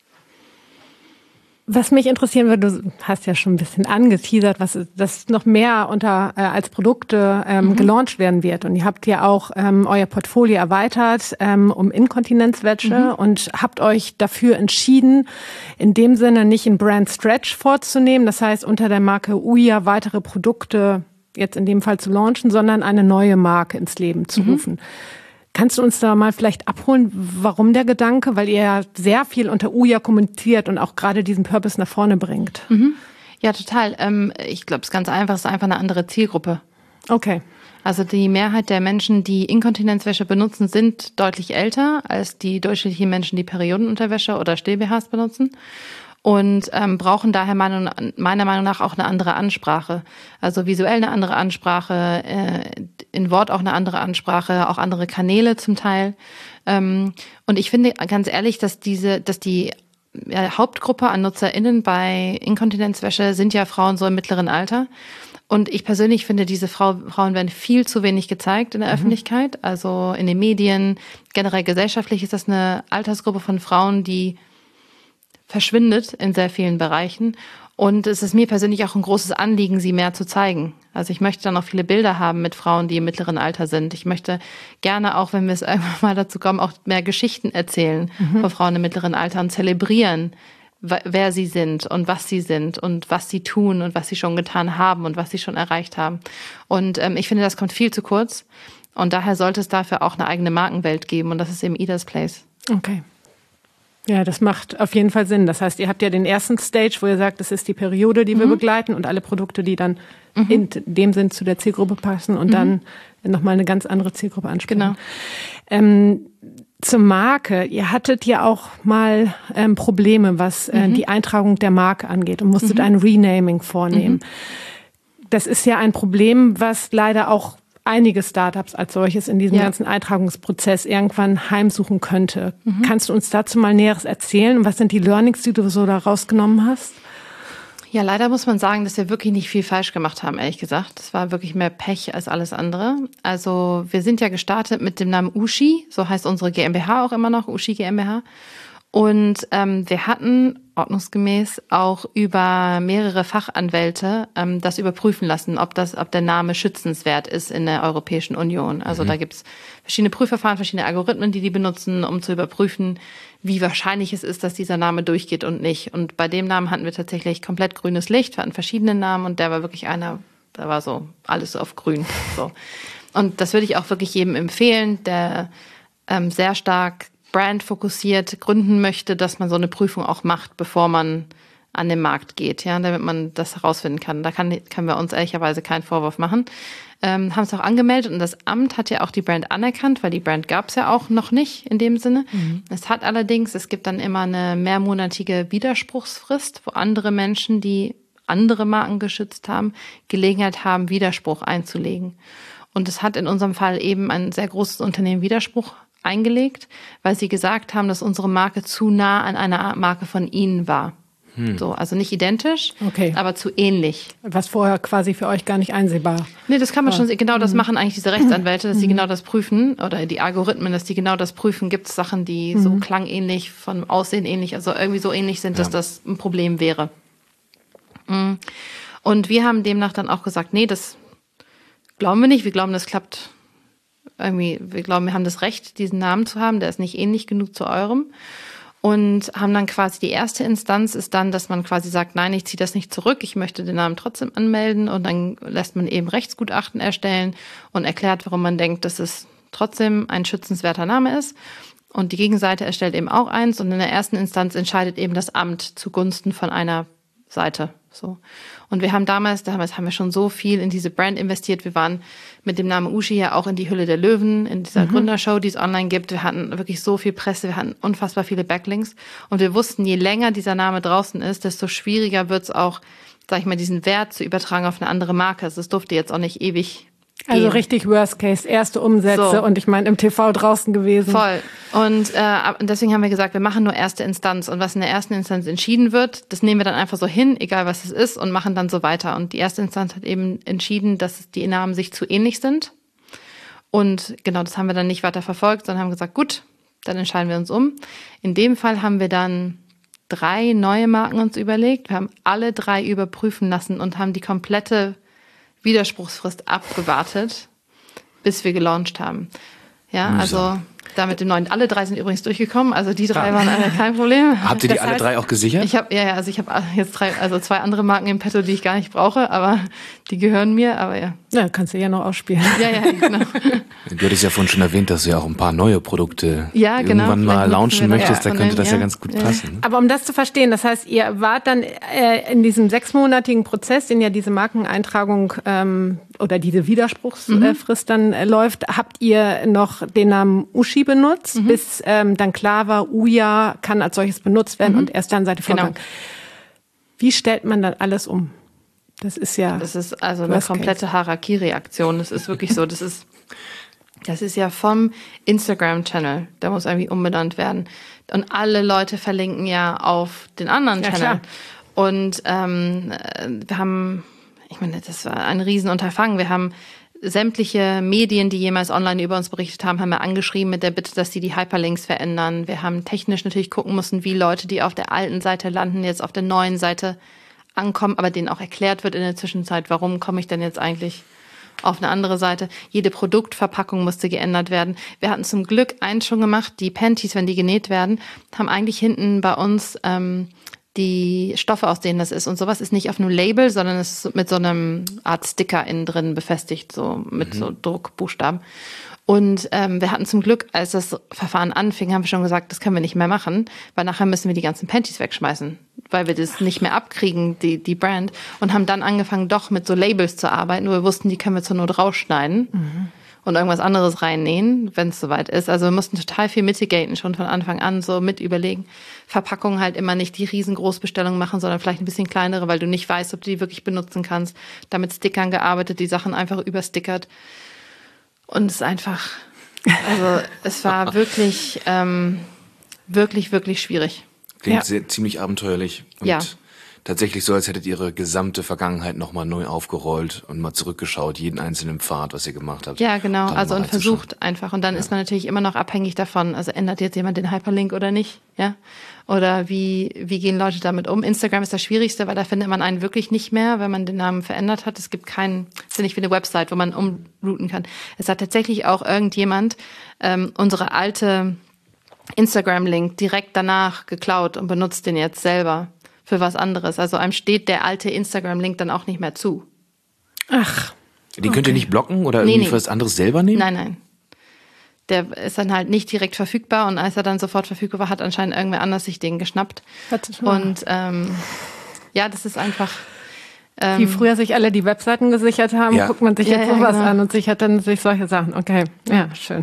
Was mich interessieren würde, du hast ja schon ein bisschen angeteasert, was das noch mehr unter äh, als Produkte ähm, mhm. gelauncht werden wird. Und ihr habt ja auch ähm, euer Portfolio erweitert ähm, um Inkontinenzwäsche mhm. und habt euch dafür entschieden, in dem Sinne nicht einen Brand Stretch vorzunehmen, das heißt unter der Marke Ouya weitere Produkte jetzt in dem Fall zu launchen, sondern eine neue Marke ins Leben zu mhm. rufen. Kannst du uns da mal vielleicht abholen, warum der Gedanke? Weil ihr ja sehr viel unter Ouya kommentiert und auch gerade diesen Purpose nach vorne bringt. Mhm. Ja, total. Ähm, ich glaube, es ist ganz einfach, es ist einfach eine andere Zielgruppe. Okay. Also die Mehrheit der Menschen, die Inkontinenzwäsche benutzen, sind deutlich älter als die durchschnittlichen Menschen, die Periodenunterwäsche oder Still-B Hs benutzen. Und ähm, brauchen daher meiner, meiner Meinung nach auch eine andere Ansprache. Also visuell eine andere Ansprache, äh, in Wort auch eine andere Ansprache, auch andere Kanäle zum Teil. Ähm, und ich finde ganz ehrlich, dass diese, dass die ja, Hauptgruppe an NutzerInnen bei Inkontinenzwäsche sind ja Frauen so im mittleren Alter. Und ich persönlich finde, diese Frau, Frauen werden viel zu wenig gezeigt in der mhm. Öffentlichkeit, also in den Medien. Generell gesellschaftlich ist das eine Altersgruppe von Frauen, die verschwindet in sehr vielen Bereichen. Und es ist mir persönlich auch ein großes Anliegen, sie mehr zu zeigen. Also ich möchte dann auch viele Bilder haben mit Frauen, die im mittleren Alter sind. Ich möchte gerne auch, wenn wir es irgendwann mal dazu kommen, auch mehr Geschichten erzählen mhm. von Frauen im mittleren Alter und zelebrieren, wer sie sind und was sie sind und was sie tun und was sie schon getan haben und was sie schon erreicht haben. Und ähm, ich finde, das kommt viel zu kurz. Und daher sollte es dafür auch eine eigene Markenwelt geben. Und das ist eben Ida's Place. Okay. Ja, das macht auf jeden Fall Sinn. Das heißt, ihr habt ja den ersten Stage, wo ihr sagt, das ist die Periode, die mhm. wir begleiten und alle Produkte, die dann mhm. in dem Sinn zu der Zielgruppe passen und mhm. dann nochmal eine ganz andere Zielgruppe ansprechen. Genau. Ähm, zur Marke. Ihr hattet ja auch mal ähm, Probleme, was äh, mhm. die Eintragung der Marke angeht und musstet mhm. ein Renaming vornehmen. Mhm. Das ist ja ein Problem, was leider auch einige Startups als solches in diesem ja. ganzen Eintragungsprozess irgendwann heimsuchen könnte. Mhm. Kannst du uns dazu mal Näheres erzählen? Was sind die Learnings, die du so da rausgenommen hast? Ja, leider muss man sagen, dass wir wirklich nicht viel falsch gemacht haben, ehrlich gesagt. Das war wirklich mehr Pech als alles andere. Also wir sind ja gestartet mit dem Namen Uschi, so heißt unsere GmbH auch immer noch, Uschi GmbH. Und ähm, wir hatten ordnungsgemäß auch über mehrere Fachanwälte ähm, das überprüfen lassen, ob das, ob der Name schützenswert ist in der Europäischen Union. Also mhm. da gibt's verschiedene Prüfverfahren, verschiedene Algorithmen, die die benutzen, um zu überprüfen, wie wahrscheinlich es ist, dass dieser Name durchgeht und nicht. Und bei dem Namen hatten wir tatsächlich komplett grünes Licht. Wir hatten verschiedene Namen und der war wirklich einer, da war so alles auf grün. So. Und das würde ich auch wirklich jedem empfehlen, der ähm, sehr stark brandfokussiert gründen möchte, dass man so eine Prüfung auch macht, bevor man an den Markt geht, ja, damit man das herausfinden kann. Da kann, können wir uns ehrlicherweise keinen Vorwurf machen. Ähm, haben es auch angemeldet und das Amt hat ja auch die Brand anerkannt, weil die Brand gab es ja auch noch nicht in dem Sinne. Mhm. Es hat allerdings, es gibt dann immer eine mehrmonatige Widerspruchsfrist, wo andere Menschen, die andere Marken geschützt haben, Gelegenheit haben, Widerspruch einzulegen. Und es hat in unserem Fall eben ein sehr großes Unternehmen Widerspruch eingelegt, weil sie gesagt haben, dass unsere Marke zu nah an einer Marke von ihnen war. Hm. So, also nicht identisch, okay. aber zu ähnlich. Was vorher quasi für euch gar nicht einsehbar. Nee, das kann man war. schon, genau das mhm. machen eigentlich diese Rechtsanwälte, dass mhm. die genau das prüfen, oder die Algorithmen, dass die genau das prüfen. Gibt es Sachen, die mhm. so klangähnlich, von Aussehen ähnlich, also irgendwie so ähnlich sind, ja. dass das ein Problem wäre. Und wir haben demnach dann auch gesagt, nee, das glauben wir nicht, wir glauben, das klappt irgendwie, wir glauben, wir haben das Recht, diesen Namen zu haben, der ist nicht ähnlich genug zu eurem. Und haben dann quasi, die erste Instanz ist dann, dass man quasi sagt, nein, ich ziehe das nicht zurück, ich möchte den Namen trotzdem anmelden. Und dann lässt man eben Rechtsgutachten erstellen und erklärt, warum man denkt, dass es trotzdem ein schützenswerter Name ist. Und die Gegenseite erstellt eben auch eins. Und in der ersten Instanz entscheidet eben das Amt zugunsten von einer Seite. So. Und wir haben damals, damals haben wir schon so viel in diese Brand investiert. Wir waren mit dem Namen Uschi ja auch in die Hülle der Löwen, in dieser mhm. Gründershow, die es online gibt. Wir hatten wirklich so viel Presse, wir hatten unfassbar viele Backlinks. Und wir wussten, je länger dieser Name draußen ist, desto schwieriger wird es auch, sag ich mal, diesen Wert zu übertragen auf eine andere Marke. Also es durfte jetzt auch nicht ewig Also gehen. Richtig Worst Case, erste Umsätze so. Und ich meine im T V draußen gewesen. Voll. Und äh, deswegen haben wir gesagt, wir machen nur erste Instanz. Und was in der ersten Instanz entschieden wird, das nehmen wir dann einfach so hin, egal was es ist, und machen dann so weiter. Und die erste Instanz hat eben entschieden, dass die Namen sich zu ähnlich sind. Und genau, das haben wir dann nicht weiter verfolgt, sondern haben gesagt, gut, dann entscheiden wir uns um. In dem Fall haben wir dann drei neue Marken uns überlegt. Wir haben alle drei überprüfen lassen und haben die komplette Widerspruchsfrist abgewartet, bis wir gelauncht haben. Ja, also da mit dem neuen. Alle drei sind übrigens durchgekommen, also die drei ah. waren alle kein Problem. Habt ihr die das alle heißt, drei auch gesichert? Ich habe ja, ja, also ich habe jetzt drei, also zwei andere Marken im Petto, die ich gar nicht brauche, aber die gehören mir, aber ja. Ja, kannst du ja noch ausspielen. Ja, ja, genau. Du hattest ja vorhin schon erwähnt, dass du ja auch ein paar neue Produkte ja, genau. irgendwann mal launchen möchtest, ja, da könnte den, das ja, ja ganz gut ja. passen. Aber um das zu verstehen, das heißt, ihr wart dann äh, in diesem sechsmonatigen Prozess, den ja diese Markeneintragung ähm, oder diese Widerspruchsfrist mhm. dann äh, läuft, habt ihr noch den Namen Uschi benutzt, mhm. bis ähm, dann klar war, Uja kann als solches benutzt werden mhm. und erst dann seid ihr vorgegangen. Genau. Wie stellt man dann alles um? Das ist ja... Das ist also eine komplette Harakiri-Aktion. Das ist wirklich so. Das ist, das ist ja vom Instagram-Channel. Der muss irgendwie umbenannt werden. Und alle Leute verlinken ja auf den anderen ja, Channel. Klar. Und ähm, wir haben, ich meine, das war ein Riesenunterfangen. Wir haben sämtliche Medien, die jemals online über uns berichtet haben, haben wir angeschrieben mit der Bitte, dass sie die Hyperlinks verändern. Wir haben technisch natürlich gucken müssen, wie Leute, die auf der alten Seite landen, jetzt auf der neuen Seite ankommen, aber denen auch erklärt wird in der Zwischenzeit, warum komme ich denn jetzt eigentlich auf eine andere Seite. Jede Produktverpackung musste geändert werden. Wir hatten zum Glück eins schon gemacht, die Panties, wenn die genäht werden, haben eigentlich hinten bei uns ähm, die Stoffe, aus denen das ist. Und sowas ist nicht auf einem Label, sondern es ist mit so einem Art Sticker innen drin befestigt, so mit mhm. so Druckbuchstaben. Und ähm, wir hatten zum Glück, als das Verfahren anfing, haben wir schon gesagt, das können wir nicht mehr machen, weil nachher müssen wir die ganzen Panties wegschmeißen, weil wir das nicht mehr abkriegen, die die Brand. Und haben dann angefangen, doch mit so Labels zu arbeiten, wo wir wussten, die können wir zur Not rausschneiden mhm. und irgendwas anderes reinnähen, wenn es soweit ist. Also wir mussten total viel mitigaten, schon von Anfang an so mit überlegen. Verpackungen halt immer nicht die riesengroßen Bestellungen machen, sondern vielleicht ein bisschen kleinere, weil du nicht weißt, ob du die wirklich benutzen kannst. Da mit Stickern gearbeitet, die Sachen einfach überstickert. Und es ist einfach, also es war wirklich, ähm, wirklich, wirklich schwierig. Klingt ja. sehr, ziemlich abenteuerlich. Und ja. tatsächlich so, als hättet ihr ihre gesamte Vergangenheit nochmal neu aufgerollt und mal zurückgeschaut, jeden einzelnen Pfad, was ihr gemacht habt. Ja, genau, also und versucht einfach. Und dann ja. ist man natürlich immer noch abhängig davon, also ändert jetzt jemand den Hyperlink oder nicht, ja? Oder wie wie gehen Leute damit um? Instagram ist das Schwierigste, weil da findet man einen wirklich nicht mehr, wenn man den Namen verändert hat. Es gibt keinen, es ist nicht wie eine Website, wo man umrouten kann. Es hat tatsächlich auch irgendjemand ähm, unsere alte Instagram-Link direkt danach geklaut und benutzt den jetzt selber für was anderes. Also einem steht der alte Instagram-Link dann auch nicht mehr zu. Ach. Den könnt ihr nicht blocken oder irgendwie nee, nee. für was anderes selber nehmen? Nein, nein. Der ist dann halt nicht direkt verfügbar und als er dann sofort verfügbar war, hat anscheinend irgendwer anders sich den geschnappt. Und ähm, ja, das ist einfach... Ähm, Wie früher sich alle die Webseiten gesichert haben, ja. guckt man sich ja, jetzt sowas ja, genau. an und sichert dann sich solche Sachen. Okay, ja, schön.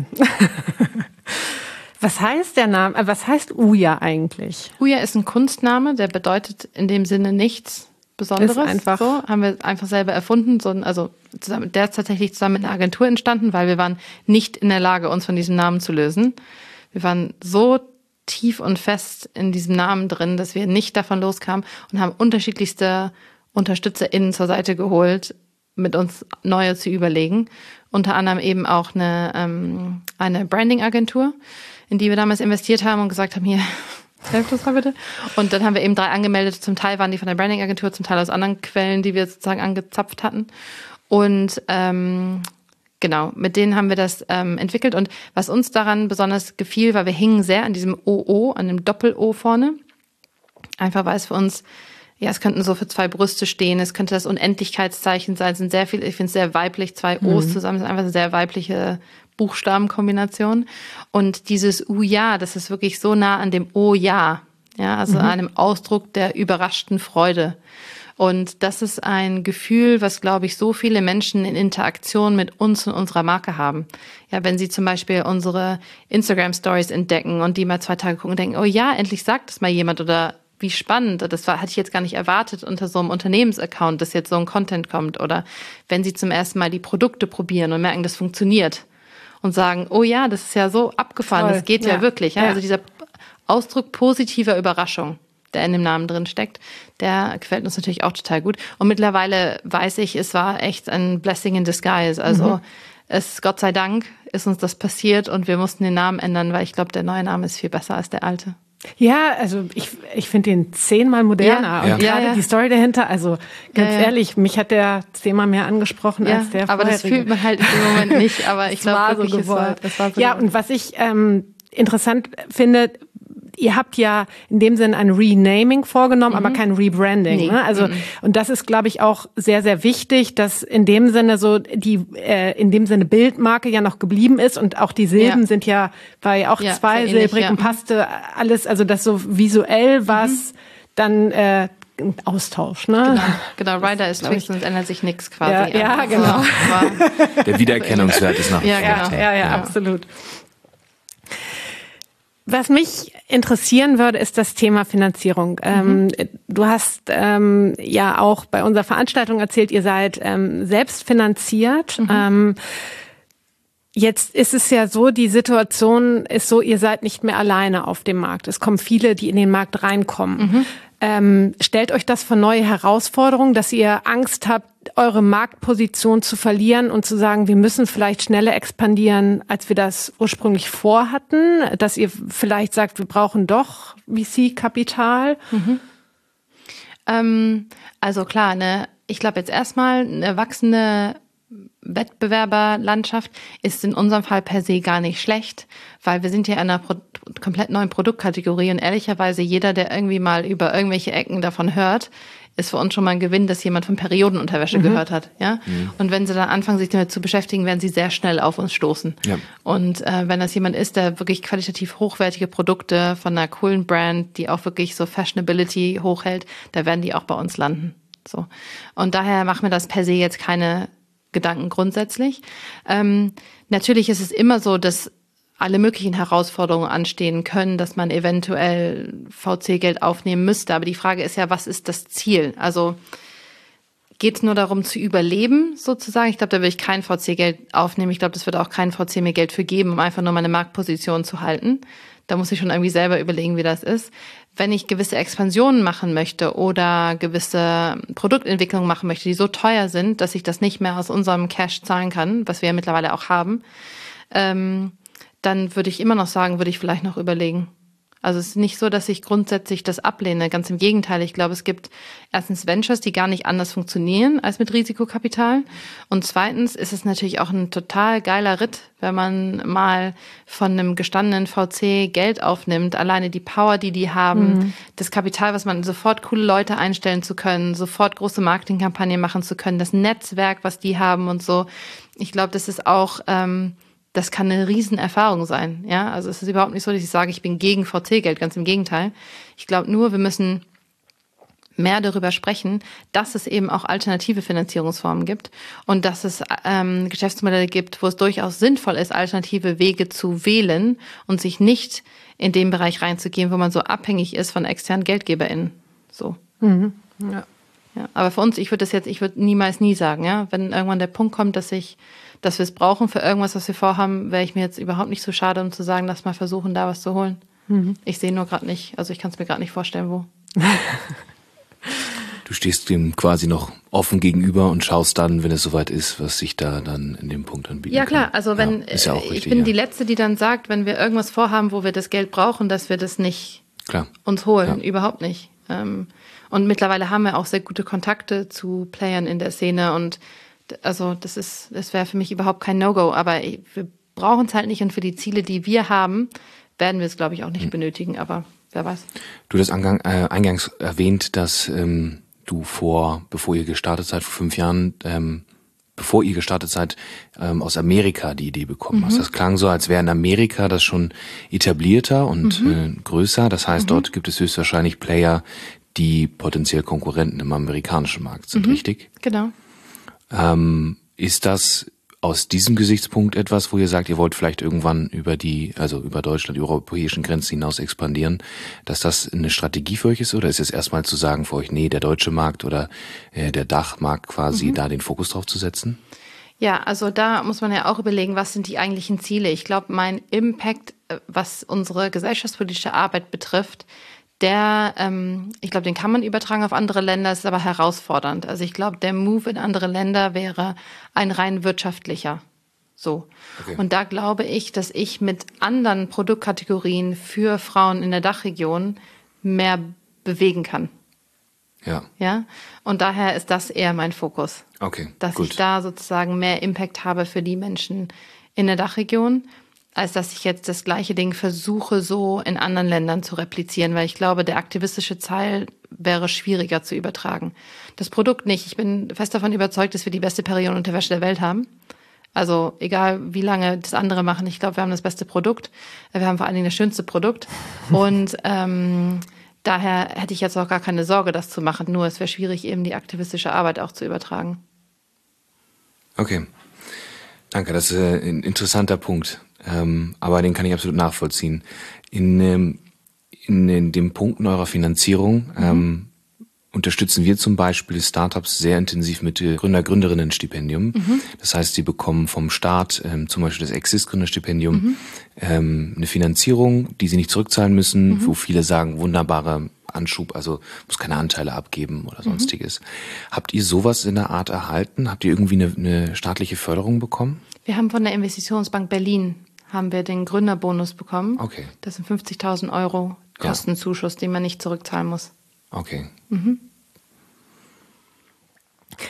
Was heißt der Name, was heißt Ouya eigentlich? Ouya ist ein Kunstname, der bedeutet in dem Sinne nichts Besonderes. Ist einfach so, haben wir einfach selber erfunden, so, also zusammen, der ist tatsächlich zusammen mit einer Agentur entstanden, weil wir waren nicht in der Lage, uns von diesem Namen zu lösen. Wir waren so tief und fest in diesem Namen drin, dass wir nicht davon loskamen und haben unterschiedlichste UnterstützerInnen zur Seite geholt, mit uns neue zu überlegen. Unter anderem eben auch eine, ähm, eine Branding-Agentur, in die wir damals investiert haben und gesagt haben, hier, helft uns mal bitte. Und dann haben wir eben drei angemeldet. Zum Teil waren die von der Branding-Agentur, zum Teil aus anderen Quellen, die wir sozusagen angezapft hatten. Und ähm, genau, mit denen haben wir das ähm, entwickelt. Und was uns daran besonders gefiel, weil wir hingen sehr an diesem O O, an dem Doppel-O vorne. Einfach weil es für uns, ja, es könnten so für zwei Brüste stehen, es könnte das Unendlichkeitszeichen sein. Es sind sehr viele, ich finde es sehr weiblich, zwei O's mhm. zusammen, es ist einfach eine sehr weibliche Buchstabenkombination. Und dieses Ouya, das ist wirklich so nah an dem Oh ja, ja, also mhm. einem Ausdruck der überraschten Freude. Und das ist ein Gefühl, was, glaube ich, so viele Menschen in Interaktion mit uns und unserer Marke haben. Ja, wenn sie zum Beispiel unsere Instagram-Stories entdecken und die mal zwei Tage gucken und denken, oh ja, endlich sagt es mal jemand oder wie spannend, das war, hatte ich jetzt gar nicht erwartet unter so einem Unternehmensaccount, dass jetzt so ein Content kommt. Oder wenn sie zum ersten Mal die Produkte probieren und merken, das funktioniert und sagen, oh ja, das ist ja so abgefahren, Toll. Das geht ja, ja wirklich. Ja? Ja. Also dieser Ausdruck positiver Überraschung, der in dem Namen drin steckt, der gefällt uns natürlich auch total gut. Und mittlerweile weiß ich, es war echt ein Blessing in disguise. Also mhm. es, Gott sei Dank, ist uns das passiert und wir mussten den Namen ändern, weil ich glaube, der neue Name ist viel besser als der alte. Ja, also ich, ich finde den zehnmal moderner. Ja, und ja. gerade ja, ja. die Story dahinter, also ganz ja, ja. ehrlich, mich hat der zehnmal mehr angesprochen ja, als der aber vorherige. Das fühlt man halt im Moment nicht, aber ich glaube wirklich, so es war, das war so Ja, und was ich ähm, interessant finde, ihr habt ja in dem Sinne ein Renaming vorgenommen, mhm. aber kein Rebranding. Nee. Ne? Also mhm. und das ist, glaube ich, auch sehr, sehr wichtig, dass in dem Sinne so die äh, in dem Sinne Bildmarke ja noch geblieben ist und auch die Silben ja. sind ja bei auch ja, zwei silbrigen ja. passte alles, also das so visuell was mhm. dann äh, Austausch, ne? Genau, genau. Rider ist Twix und es ändert sich nichts quasi. Ja, ja genau. So, der Wiedererkennungswert ist nach wie vor. Ja, ja, ja, ja, absolut. Was mich interessieren würde, ist das Thema Finanzierung. Mhm. Ähm, du hast ähm, ja auch bei unserer Veranstaltung erzählt, ihr seid ähm, selbst finanziert. Mhm. Ähm, jetzt ist es ja so, die Situation ist so, ihr seid nicht mehr alleine auf dem Markt. Es kommen viele, die in den Markt reinkommen. Mhm. Ähm, stellt euch das vor neue Herausforderungen, dass ihr Angst habt, eure Marktposition zu verlieren und zu sagen, wir müssen vielleicht schneller expandieren, als wir das ursprünglich vorhatten, dass ihr vielleicht sagt, wir brauchen doch V C-Kapital? Mhm. Ähm, also klar, ne, ich glaube jetzt erstmal eine wachsende Wettbewerberlandschaft ist in unserem Fall per se gar nicht schlecht, weil wir sind ja in einer Pro- komplett neuen Produktkategorie und ehrlicherweise jeder, der irgendwie mal über irgendwelche Ecken davon hört, ist für uns schon mal ein Gewinn, dass jemand von Periodenunterwäsche mhm. gehört hat. Ja? Mhm. Und wenn sie dann anfangen, sich damit zu beschäftigen, werden sie sehr schnell auf uns stoßen. Ja. Und äh, wenn das jemand ist, der wirklich qualitativ hochwertige Produkte von einer coolen Brand, die auch wirklich so Fashionability hochhält, da werden die auch bei uns landen. So. Und daher macht mir das per se jetzt keine Gedanken grundsätzlich. Ähm, natürlich ist es immer so, dass alle möglichen Herausforderungen anstehen können, dass man eventuell V C-Geld aufnehmen müsste. Aber die Frage ist ja, was ist das Ziel? Also geht es nur darum zu überleben sozusagen? Ich glaube, da will ich kein V C-Geld aufnehmen. Ich glaube, das wird auch kein V C mir Geld für geben, um einfach nur meine Marktposition zu halten. Da muss ich schon irgendwie selber überlegen, wie das ist. Wenn ich gewisse Expansionen machen möchte oder gewisse Produktentwicklungen machen möchte, die so teuer sind, dass ich das nicht mehr aus unserem Cash zahlen kann, was wir ja mittlerweile auch haben, ähm, dann würde ich immer noch sagen, würde ich vielleicht noch überlegen. Also es ist nicht so, dass ich grundsätzlich das ablehne. Ganz im Gegenteil. Ich glaube, es gibt erstens Ventures, die gar nicht anders funktionieren als mit Risikokapital. Und zweitens ist es natürlich auch ein total geiler Ritt, wenn man mal von einem gestandenen V C Geld aufnimmt. Alleine die Power, die die haben, mhm. das Kapital, was man sofort coole Leute einstellen zu können, sofort große Marketingkampagnen machen zu können, das Netzwerk, was die haben und so. Ich glaube, das ist auch... Ähm, Das kann eine Riesenerfahrung sein, ja. Also es ist überhaupt nicht so, dass ich sage, ich bin gegen V C-Geld, ganz im Gegenteil. Ich glaube nur, wir müssen mehr darüber sprechen, dass es eben auch alternative Finanzierungsformen gibt und dass es ähm, Geschäftsmodelle gibt, wo es durchaus sinnvoll ist, alternative Wege zu wählen und sich nicht in den Bereich reinzugehen, wo man so abhängig ist von externen GeldgeberInnen. So. Mhm. Ja. Ja. Aber für uns, ich würde das jetzt, ich würde niemals nie sagen, ja. Wenn irgendwann der Punkt kommt, dass ich dass wir es brauchen für irgendwas, was wir vorhaben, wäre ich mir jetzt überhaupt nicht so schade, um zu sagen, lass mal versuchen, da was zu holen. Mhm. Ich sehe nur gerade nicht, also ich kann es mir gerade nicht vorstellen, wo. Du stehst dem quasi noch offen gegenüber und schaust dann, wenn es soweit ist, was sich da dann in dem Punkt anbietet. Ja klar, also wenn, ja, ja richtig, ich bin ja. die Letzte, die dann sagt, wenn wir irgendwas vorhaben, wo wir das Geld brauchen, dass wir das nicht klar. uns holen, ja. überhaupt nicht. Und mittlerweile haben wir auch sehr gute Kontakte zu Playern in der Szene und also das ist, das wäre für mich überhaupt kein No-Go, aber wir brauchen es halt nicht und für die Ziele, die wir haben, werden wir es, glaube ich, auch nicht hm. benötigen, aber wer weiß. Du hast angang, äh, eingangs erwähnt, dass ähm, du vor, bevor ihr gestartet seid, vor fünf Jahren, ähm, bevor ihr gestartet seid, ähm, aus Amerika die Idee bekommen mhm. hast. Das klang so, als wäre in Amerika das schon etablierter und mhm. äh, größer, das heißt, mhm. dort gibt es höchstwahrscheinlich Player, die potenziell Konkurrenten im amerikanischen Markt sind, mhm. richtig? Genau. Ähm, ist das aus diesem Gesichtspunkt etwas, wo ihr sagt, ihr wollt vielleicht irgendwann über die, also über Deutschland, über europäischen Grenzen hinaus expandieren, dass das eine Strategie für euch ist? Oder ist es erstmal zu sagen für euch, nee, der deutsche Markt oder äh, der Dachmarkt quasi, mhm. da den Fokus drauf zu setzen? Ja, also da muss man ja auch überlegen, was sind die eigentlichen Ziele? Ich glaube, mein Impact, was unsere gesellschaftspolitische Arbeit betrifft, der, ähm, ich glaube, den kann man übertragen auf andere Länder, ist aber herausfordernd. Also ich glaube, der Move in andere Länder wäre ein rein wirtschaftlicher. So. Okay. Und da glaube ich, dass ich mit anderen Produktkategorien für Frauen in der Dachregion mehr bewegen kann. Ja. Ja. Und daher ist das eher mein Fokus. Okay. Dass gut. ich da sozusagen mehr Impact habe für die Menschen in der Dachregion, als dass ich jetzt das gleiche Ding versuche, so in anderen Ländern zu replizieren, weil ich glaube, der aktivistische Teil wäre schwieriger zu übertragen. Das Produkt nicht. Ich bin fest davon überzeugt, dass wir die beste Periodenunterwäsche der Welt haben. Also egal, wie lange das andere machen, ich glaube, wir haben das beste Produkt. Wir haben vor allen Dingen das schönste Produkt. Und ähm, daher hätte ich jetzt auch gar keine Sorge, das zu machen. Nur es wäre schwierig, eben die aktivistische Arbeit auch zu übertragen. Okay. Danke, das ist ein interessanter Punkt. Ähm, aber den kann ich absolut nachvollziehen. In, ähm, in, in den Punkten eurer Finanzierung mhm. ähm, unterstützen wir zum Beispiel Startups sehr intensiv mit Gründer-Gründerinnen-Stipendium. Mhm. Das heißt, sie bekommen vom Staat ähm, zum Beispiel das Exist-Gründerstipendium mhm. ähm, eine Finanzierung, die sie nicht zurückzahlen müssen, mhm. wo viele sagen, wunderbare Anschub, also muss keine Anteile abgeben oder sonstiges. Mhm. Habt ihr sowas in der Art erhalten? Habt ihr irgendwie eine, eine staatliche Förderung bekommen? Wir haben von der Investitionsbank Berlin haben wir den Gründerbonus bekommen. Okay. Das sind fünfzigtausend Euro Kostenzuschuss, ja. den man nicht zurückzahlen muss. Okay. Mhm.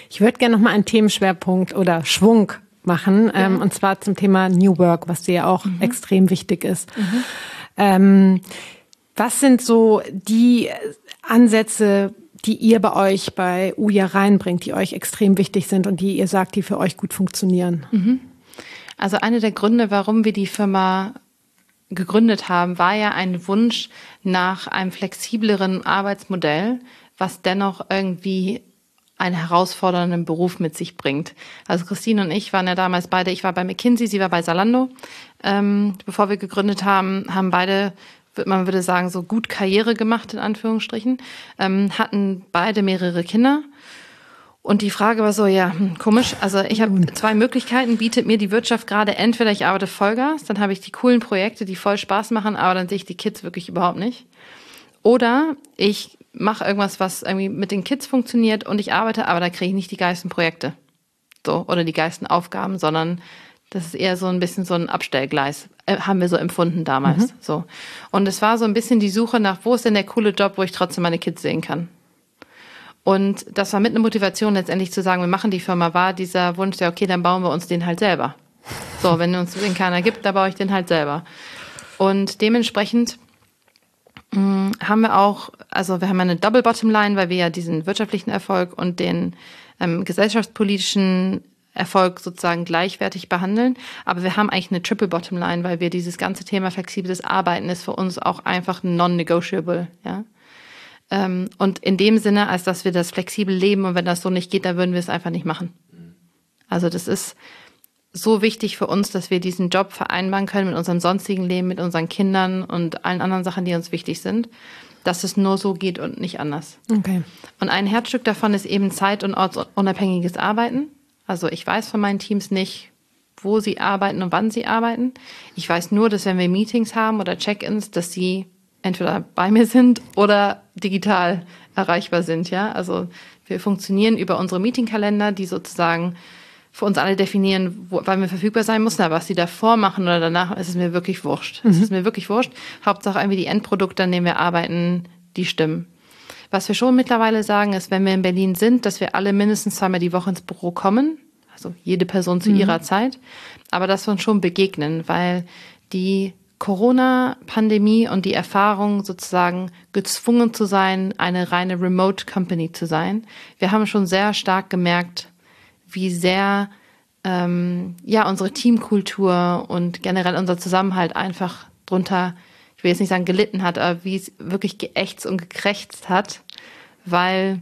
Ich würde gerne noch mal einen Themenschwerpunkt oder Schwung machen, ja. ähm, und zwar zum Thema New Work, was dir ja auch mhm. extrem wichtig ist. Mhm. Ähm, was sind so die Ansätze, die ihr bei euch bei Ouya reinbringt, die euch extrem wichtig sind und die ihr sagt, die für euch gut funktionieren? Mhm. Also einer der Gründe, warum wir die Firma gegründet haben, war ja ein Wunsch nach einem flexibleren Arbeitsmodell, was dennoch irgendwie einen herausfordernden Beruf mit sich bringt. Also Christine und ich waren ja damals beide, ich war bei McKinsey, sie war bei Zalando. Ähm, bevor wir gegründet haben, haben beide, man würde sagen, so gut Karriere gemacht, in Anführungsstrichen, ähm, hatten beide mehrere Kinder. Und die Frage war so, ja, hm, komisch, also ich habe zwei Möglichkeiten, bietet mir die Wirtschaft gerade, entweder ich arbeite Vollgas, dann habe ich die coolen Projekte, die voll Spaß machen, aber dann sehe ich die Kids wirklich überhaupt nicht. Oder ich mache irgendwas, was irgendwie mit den Kids funktioniert und ich arbeite, aber da kriege ich nicht die geilsten Projekte. So, oder die geilsten Aufgaben, sondern das ist eher so ein bisschen so ein Abstellgleis. Äh, haben wir so empfunden damals. Mhm. So. Und es war so ein bisschen die Suche nach, wo ist denn der coole Job, wo ich trotzdem meine Kids sehen kann. Und das war mit einer Motivation letztendlich zu sagen, wir machen die Firma, war dieser Wunsch, ja okay, dann bauen wir uns den halt selber. So, wenn uns den keiner gibt, dann baue ich den halt selber. Und dementsprechend mh, haben wir auch, also wir haben eine Double Bottom Line, weil wir ja diesen wirtschaftlichen Erfolg und den ähm, gesellschaftspolitischen Erfolg sozusagen gleichwertig behandeln. Aber wir haben eigentlich eine Triple Bottom Line, weil wir dieses ganze Thema flexibles Arbeiten ist für uns auch einfach non-negotiable, ja. Und in dem Sinne, als dass wir das flexibel leben und wenn das so nicht geht, dann würden wir es einfach nicht machen. Also das ist so wichtig für uns, dass wir diesen Job vereinbaren können mit unserem sonstigen Leben, mit unseren Kindern und allen anderen Sachen, die uns wichtig sind, dass es nur so geht und nicht anders. Okay. Und ein Herzstück davon ist eben zeit- und ortsunabhängiges Arbeiten. Also ich weiß von meinen Teams nicht, wo sie arbeiten und wann sie arbeiten. Ich weiß nur, dass wenn wir Meetings haben oder Check-ins, dass sie entweder bei mir sind oder digital erreichbar sind, ja. Also wir funktionieren über unsere Meetingkalender, die sozusagen für uns alle definieren, wo, wann wir verfügbar sein müssen. Aber was sie davor machen oder danach, ist es mir wirklich wurscht. Mhm. Es ist mir wirklich wurscht. Hauptsache irgendwie die Endprodukte, an denen wir arbeiten, die stimmen. Was wir schon mittlerweile sagen, ist, wenn wir in Berlin sind, dass wir alle mindestens zweimal die Woche ins Büro kommen. Also jede Person zu mhm. ihrer Zeit. Aber dass wir uns schon begegnen, weil die Corona-Pandemie und die Erfahrung sozusagen gezwungen zu sein, eine reine Remote-Company zu sein. Wir haben schon sehr stark gemerkt, wie sehr ähm, ja unsere Teamkultur und generell unser Zusammenhalt einfach drunter, ich will jetzt nicht sagen gelitten hat, aber wie es wirklich geächtzt und gekrächzt hat, weil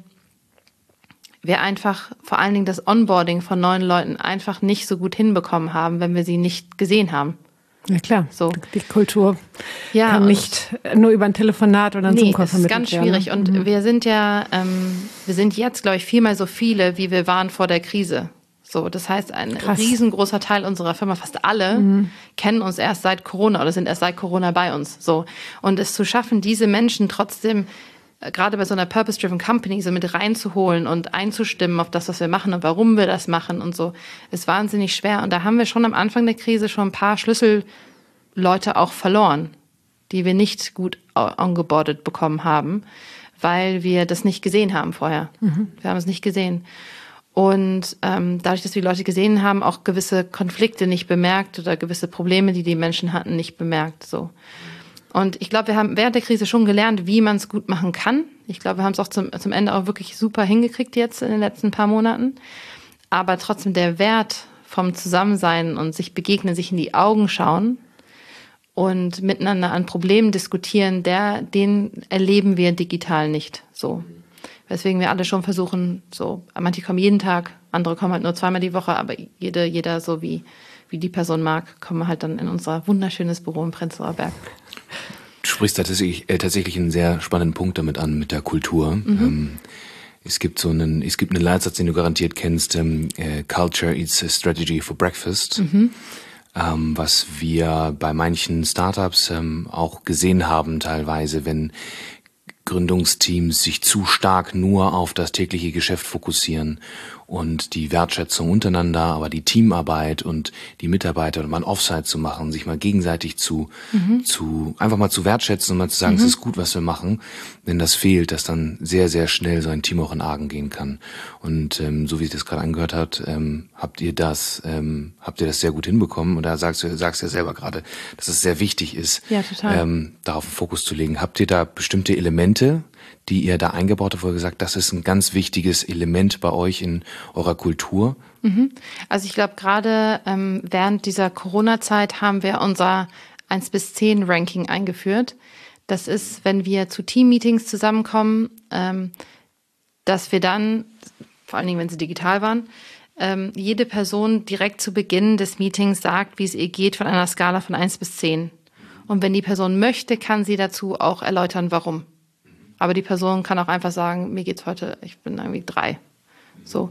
wir einfach vor allen Dingen das Onboarding von neuen Leuten einfach nicht so gut hinbekommen haben, wenn wir sie nicht gesehen haben. Ja klar, so. Die Kultur ja, kann nicht nur über ein Telefonat oder ein nee, Zoom-Call vermittelt werden. Nee, ist ganz schwierig. Und mhm. wir sind ja, ähm, wir sind jetzt, glaube ich, viermal so viele, wie wir waren vor der Krise. So, das heißt, ein Krass. riesengroßer Teil unserer Firma, fast alle, mhm. kennen uns erst seit Corona oder sind erst seit Corona bei uns. So. Und es zu schaffen, diese Menschen trotzdem gerade bei so einer Purpose-Driven Company so mit reinzuholen und einzustimmen auf das, was wir machen und warum wir das machen und so, ist wahnsinnig schwer. Und da haben wir schon am Anfang der Krise schon ein paar Schlüsselleute auch verloren, die wir nicht gut ongeboardet bekommen haben, weil wir das nicht gesehen haben vorher. Mhm. Wir haben es nicht gesehen. Und ähm, dadurch, dass wir die Leute gesehen haben, auch gewisse Konflikte nicht bemerkt oder gewisse Probleme, die die Menschen hatten, nicht bemerkt. So. Und ich glaube, wir haben während der Krise schon gelernt, wie man es gut machen kann. Ich glaube, wir haben es auch zum, zum Ende auch wirklich super hingekriegt jetzt in den letzten paar Monaten. Aber trotzdem der Wert vom Zusammensein und sich begegnen, sich in die Augen schauen und miteinander an Problemen diskutieren, der, den erleben wir digital nicht so. Weswegen wir alle schon versuchen, so, manche kommen jeden Tag, andere kommen halt nur zweimal die Woche, aber jede, jeder so wie, wie die Person mag, kommen halt dann in unser wunderschönes Büro im Prenzlauer Berg. Du sprichst tatsächlich, äh, tatsächlich einen sehr spannenden Punkt damit an, mit der Kultur. Mhm. Ähm, es gibt so einen, es gibt einen Leitsatz, den du garantiert kennst, ähm, äh, Culture eats a strategy for breakfast. Mhm. Ähm, was wir bei manchen Startups ähm, auch gesehen haben teilweise, wenn Gründungsteams sich zu stark nur auf das tägliche Geschäft fokussieren und die Wertschätzung untereinander, aber die Teamarbeit und die Mitarbeiter und mal ein Offsite zu machen, sich mal gegenseitig zu, mhm. zu, einfach mal zu wertschätzen und mal zu sagen, mhm. es ist gut, was wir machen. Wenn das fehlt, dass dann sehr, sehr schnell so ein Team auch in Argen gehen kann. Und ähm, so wie sich das gerade angehört hat, ähm, habt ihr das, ähm, habt ihr das sehr gut hinbekommen. Und da sagst du, sagst ja selber gerade, dass es sehr wichtig ist, ja, total. Ähm, darauf einen Fokus zu legen. Habt ihr da bestimmte Elemente, die ihr da eingebaut habt, wo ihr gesagt, das ist ein ganz wichtiges Element bei euch in eurer Kultur? Mhm. Also ich glaube, gerade ähm, während dieser Corona-Zeit haben wir unser eins bis zehn Ranking eingeführt. Das ist, wenn wir zu Team-Meetings zusammenkommen, ähm, dass wir dann, vor allen Dingen, wenn sie digital waren, ähm, jede Person direkt zu Beginn des Meetings sagt, wie es ihr geht von einer Skala von eins bis zehn. Und wenn die Person möchte, kann sie dazu auch erläutern, warum. Aber die Person kann auch einfach sagen, mir geht's heute, ich bin irgendwie drei. So.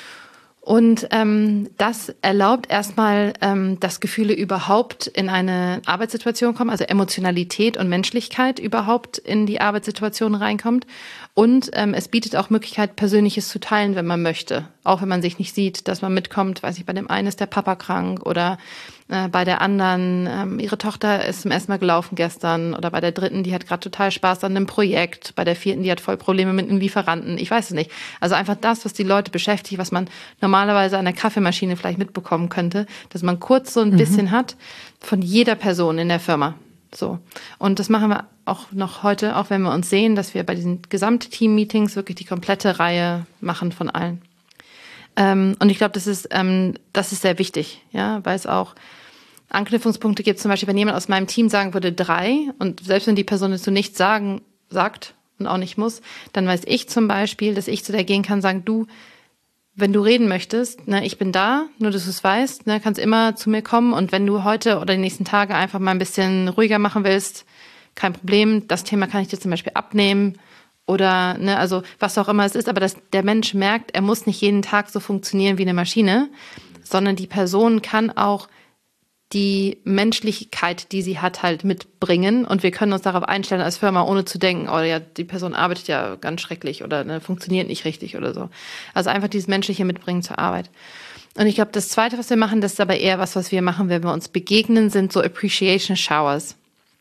Und ähm, das erlaubt erstmal, ähm, dass Gefühle überhaupt in eine Arbeitssituation kommen, also Emotionalität und Menschlichkeit überhaupt in die Arbeitssituation reinkommt. Und ähm, es bietet auch Möglichkeit, Persönliches zu teilen, wenn man möchte. Auch wenn man sich nicht sieht, dass man mitkommt, weiß ich, bei dem einen ist der Papa krank oder äh, bei der anderen, ähm, ihre Tochter ist zum ersten Mal gelaufen gestern oder bei der dritten, die hat gerade total Spaß an einem Projekt, bei der vierten, die hat voll Probleme mit einem Lieferanten, ich weiß es nicht. Also einfach das, was die Leute beschäftigt, was man normalerweise an der Kaffeemaschine vielleicht mitbekommen könnte, dass man kurz so ein mhm. bisschen hat von jeder Person in der Firma. So. Und das machen wir auch noch heute, auch wenn wir uns sehen, dass wir bei diesen Gesamtteam-Meetings wirklich die komplette Reihe machen von allen. Ähm, und ich glaube, das ist, ähm, das ist sehr wichtig, ja, weil es auch Anknüpfungspunkte gibt. Zum Beispiel, wenn jemand aus meinem Team sagen würde drei und selbst wenn die Person dazu nichts sagen, sagt und auch nicht muss, dann weiß ich zum Beispiel, dass ich zu der gehen kann, sagen, du, wenn du reden möchtest, ne, ich bin da, nur dass du es weißt, ne, kannst immer zu mir kommen und wenn du heute oder die nächsten Tage einfach mal ein bisschen ruhiger machen willst, kein Problem, das Thema kann ich dir zum Beispiel abnehmen oder, ne, also was auch immer es ist, aber dass der Mensch merkt, er muss nicht jeden Tag so funktionieren wie eine Maschine, sondern die Person kann auch die Menschlichkeit, die sie hat, halt mitbringen und wir können uns darauf einstellen als Firma, ohne zu denken, oh ja, die Person arbeitet ja ganz schrecklich oder ne, funktioniert nicht richtig oder so. Also einfach dieses Menschliche mitbringen zur Arbeit. Und ich glaube, das Zweite, was wir machen, das ist aber eher was, was wir machen, wenn wir uns begegnen, sind so Appreciation Showers.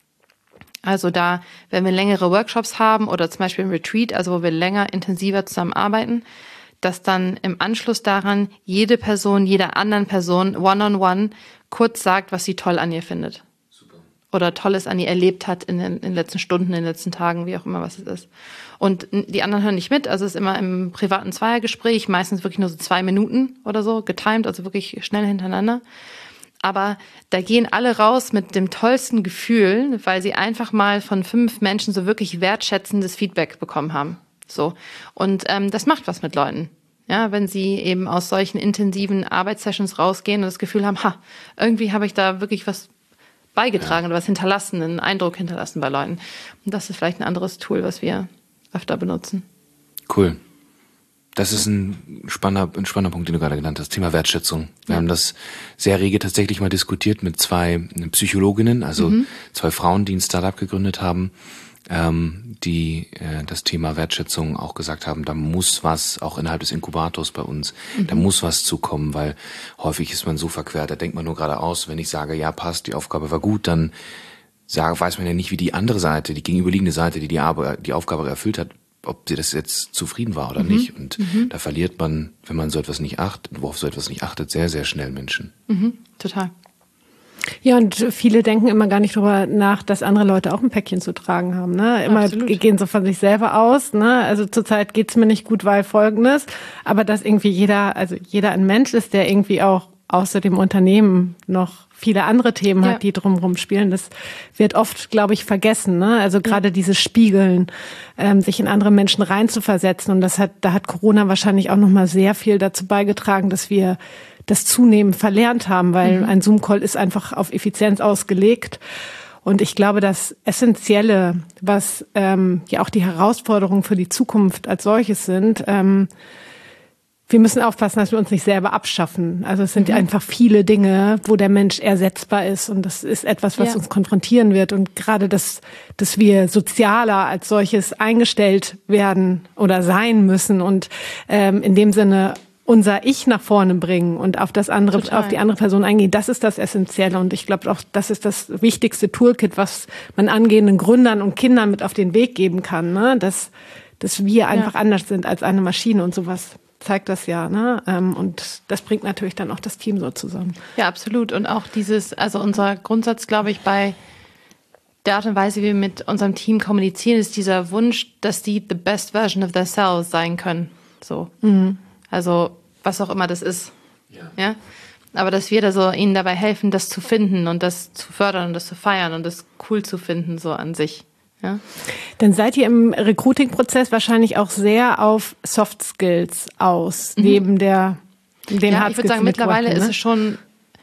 Also da, wenn wir längere Workshops haben oder zum Beispiel ein Retreat, also wo wir länger, intensiver zusammenarbeiten, dass dann im Anschluss daran jede Person, jeder anderen Person one-on-one kurz sagt, was sie toll an ihr findet. Super. Oder Tolles an ihr erlebt hat in den, in den letzten Stunden, in den letzten Tagen, wie auch immer was es ist. Und die anderen hören nicht mit, also es ist immer im privaten Zweiergespräch, meistens wirklich nur so zwei Minuten oder so, getimed, also wirklich schnell hintereinander. Aber da gehen alle raus mit dem tollsten Gefühl, weil sie einfach mal von fünf Menschen so wirklich wertschätzendes Feedback bekommen haben. So. Und ähm, das macht was mit Leuten. Ja, wenn sie eben aus solchen intensiven Arbeitssessions rausgehen und das Gefühl haben, ha, irgendwie habe ich da wirklich was beigetragen ja. oder was hinterlassen, einen Eindruck hinterlassen bei Leuten. Und das ist vielleicht ein anderes Tool, was wir öfter benutzen. Cool. Das ist ein spannender, ein spannender Punkt, den du gerade genannt hast. Thema Wertschätzung. Wir ja. haben das sehr rege tatsächlich mal diskutiert mit zwei Psychologinnen, also mhm. zwei Frauen, die ein Startup gegründet haben, ähm, die äh, das Thema Wertschätzung auch gesagt haben, da muss was, auch innerhalb des Inkubators bei uns, mhm. da muss was zukommen, weil häufig ist man so verquert, da denkt man nur geradeaus, wenn ich sage, ja passt, die Aufgabe war gut, dann sage, weiß man ja nicht, wie die andere Seite, die gegenüberliegende Seite, die die, Arbeit, die Aufgabe erfüllt hat, ob sie das jetzt zufrieden war oder mhm. nicht. Und mhm. da verliert man, wenn man so etwas nicht achtet, worauf so etwas nicht achtet, sehr, sehr schnell Menschen. Mhm. Total. Ja, und viele denken immer gar nicht drüber nach, dass andere Leute auch ein Päckchen zu tragen haben. Ne? Immer Absolut. Gehen so von sich selber aus. Ne? Also zurzeit geht's mir nicht gut, weil Folgendes. Aber dass irgendwie jeder, also jeder ein Mensch ist, der irgendwie auch außer dem Unternehmen noch viele andere Themen ja. hat, die drumherum spielen. Das wird oft, glaube ich, vergessen. Ne? Also gerade ja. dieses Spiegeln, ähm, sich in andere Menschen reinzuversetzen. Und das hat, da hat Corona wahrscheinlich auch noch mal sehr viel dazu beigetragen, dass wir das zunehmend verlernt haben, weil mhm. ein Zoom-Call ist einfach auf Effizienz ausgelegt. Und ich glaube, das Essentielle, was ähm, ja auch die Herausforderungen für die Zukunft als solches sind, ähm, wir müssen aufpassen, dass wir uns nicht selber abschaffen. Also es sind Mhm. einfach viele Dinge, wo der Mensch ersetzbar ist. Und das ist etwas, was Ja. uns konfrontieren wird. Und gerade das, dass wir sozialer als solches eingestellt werden oder sein müssen und ähm, in dem Sinne unser Ich nach vorne bringen und auf das andere, Total. auf die andere Person eingehen, das ist das Essentielle. Und ich glaube auch, das ist das wichtigste Toolkit, was man angehenden Gründern und Kindern mit auf den Weg geben kann, ne? Dass, dass wir einfach Ja. anders sind als eine Maschine und sowas zeigt das ja, ne? Und das bringt natürlich dann auch das Team so zusammen. Ja, absolut. Und auch dieses, also unser Grundsatz, glaube ich, bei der Art und Weise, wie wir mit unserem Team kommunizieren, ist dieser Wunsch, dass die the best version of themselves sein können. So. Mhm. Also, was auch immer das ist. Ja. ja. Aber dass wir da so ihnen dabei helfen, das zu finden und das zu fördern und das zu feiern und das cool zu finden, so an sich. Ja. Dann seid ihr im Recruiting-Prozess wahrscheinlich auch sehr auf Soft Skills aus, mhm. neben der, den Ja, Hard ich würde Skills sagen, mittlerweile ne? ist es schon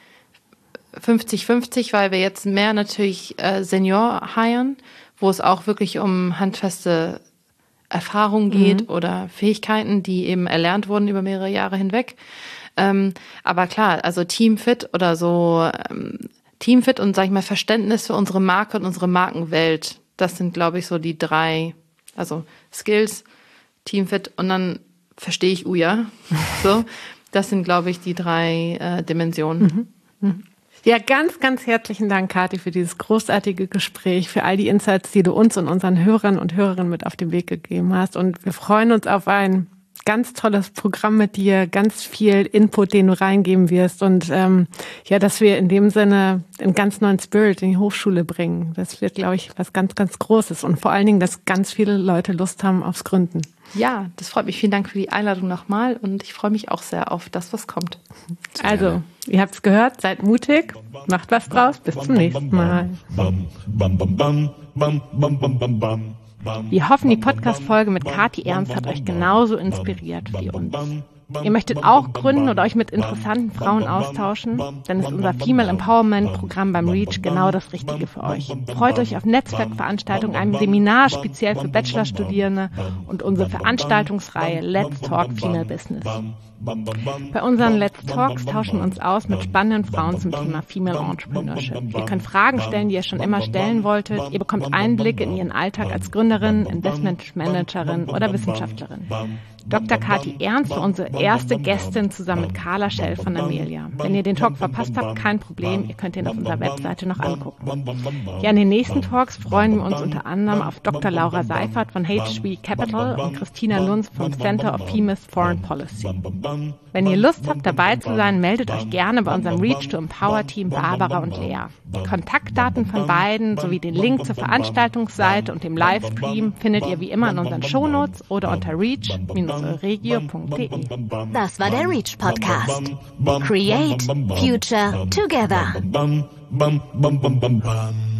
fünfzig fünfzig, weil wir jetzt mehr natürlich äh, Senior hiren, wo es auch wirklich um handfeste Erfahrung geht mhm. oder Fähigkeiten, die eben erlernt wurden über mehrere Jahre hinweg. Ähm, aber klar, also Teamfit oder so ähm, Teamfit und, sag ich mal, Verständnis für unsere Marke und unsere Markenwelt, das sind, glaube ich, so die drei, also Skills, Teamfit und dann verstehe ich Uja. So, das sind, glaube ich, die drei äh, Dimensionen. Mhm. Mhm. Ja, ganz, ganz herzlichen Dank, Kathi, für dieses großartige Gespräch, für all die Insights, die du uns und unseren Hörern und Hörerinnen mit auf den Weg gegeben hast. Und wir freuen uns auf ein ganz tolles Programm mit dir, ganz viel Input, den du reingeben wirst. Und ähm, ja, dass wir in dem Sinne einen ganz neuen Spirit in die Hochschule bringen. Das wird, glaube ich, was ganz, ganz Großes. Und vor allen Dingen, dass ganz viele Leute Lust haben aufs Gründen. Ja, das freut mich. Vielen Dank für die Einladung nochmal. Und ich freue mich auch sehr auf das, was kommt. Also, ihr habt es gehört, seid mutig, macht was draus. Bis zum nächsten Mal. Wir hoffen, die Podcast-Folge mit Kathi Ernst hat euch genauso inspiriert wie uns. Ihr möchtet auch gründen oder euch mit interessanten Frauen austauschen? Dann ist unser Female Empowerment Programm beim REACH genau das Richtige für euch. Freut euch auf Netzwerkveranstaltungen, einem Seminar speziell für Bachelorstudierende und unsere Veranstaltungsreihe Let's Talk Female Business. Bei unseren Let's Talks tauschen wir uns aus mit spannenden Frauen zum Thema Female Entrepreneurship. Ihr könnt Fragen stellen, die ihr schon immer stellen wolltet. Ihr bekommt Einblicke in ihren Alltag als Gründerin, Investmentmanagerin oder Wissenschaftlerin. Doktor Kathi Ernst war unsere erste Gästin zusammen mit Carla Schell von Amelia. Wenn ihr den Talk verpasst habt, kein Problem, ihr könnt ihn auf unserer Webseite noch angucken. Ja, in den nächsten Talks freuen wir uns unter anderem auf Doktor Laura Seifert von H drei Capital und Christina Lunz vom Center of Female Foreign Policy. Wenn ihr Lust habt, dabei zu sein, meldet euch gerne bei unserem Reach to Empower Team Barbara und Lea. Die Kontaktdaten von beiden sowie den Link zur Veranstaltungsseite und dem Livestream findet ihr wie immer in unseren Shownotes oder unter reach Bindestrich regio punkt de. Das war der REACH Podcast. Create Future Together.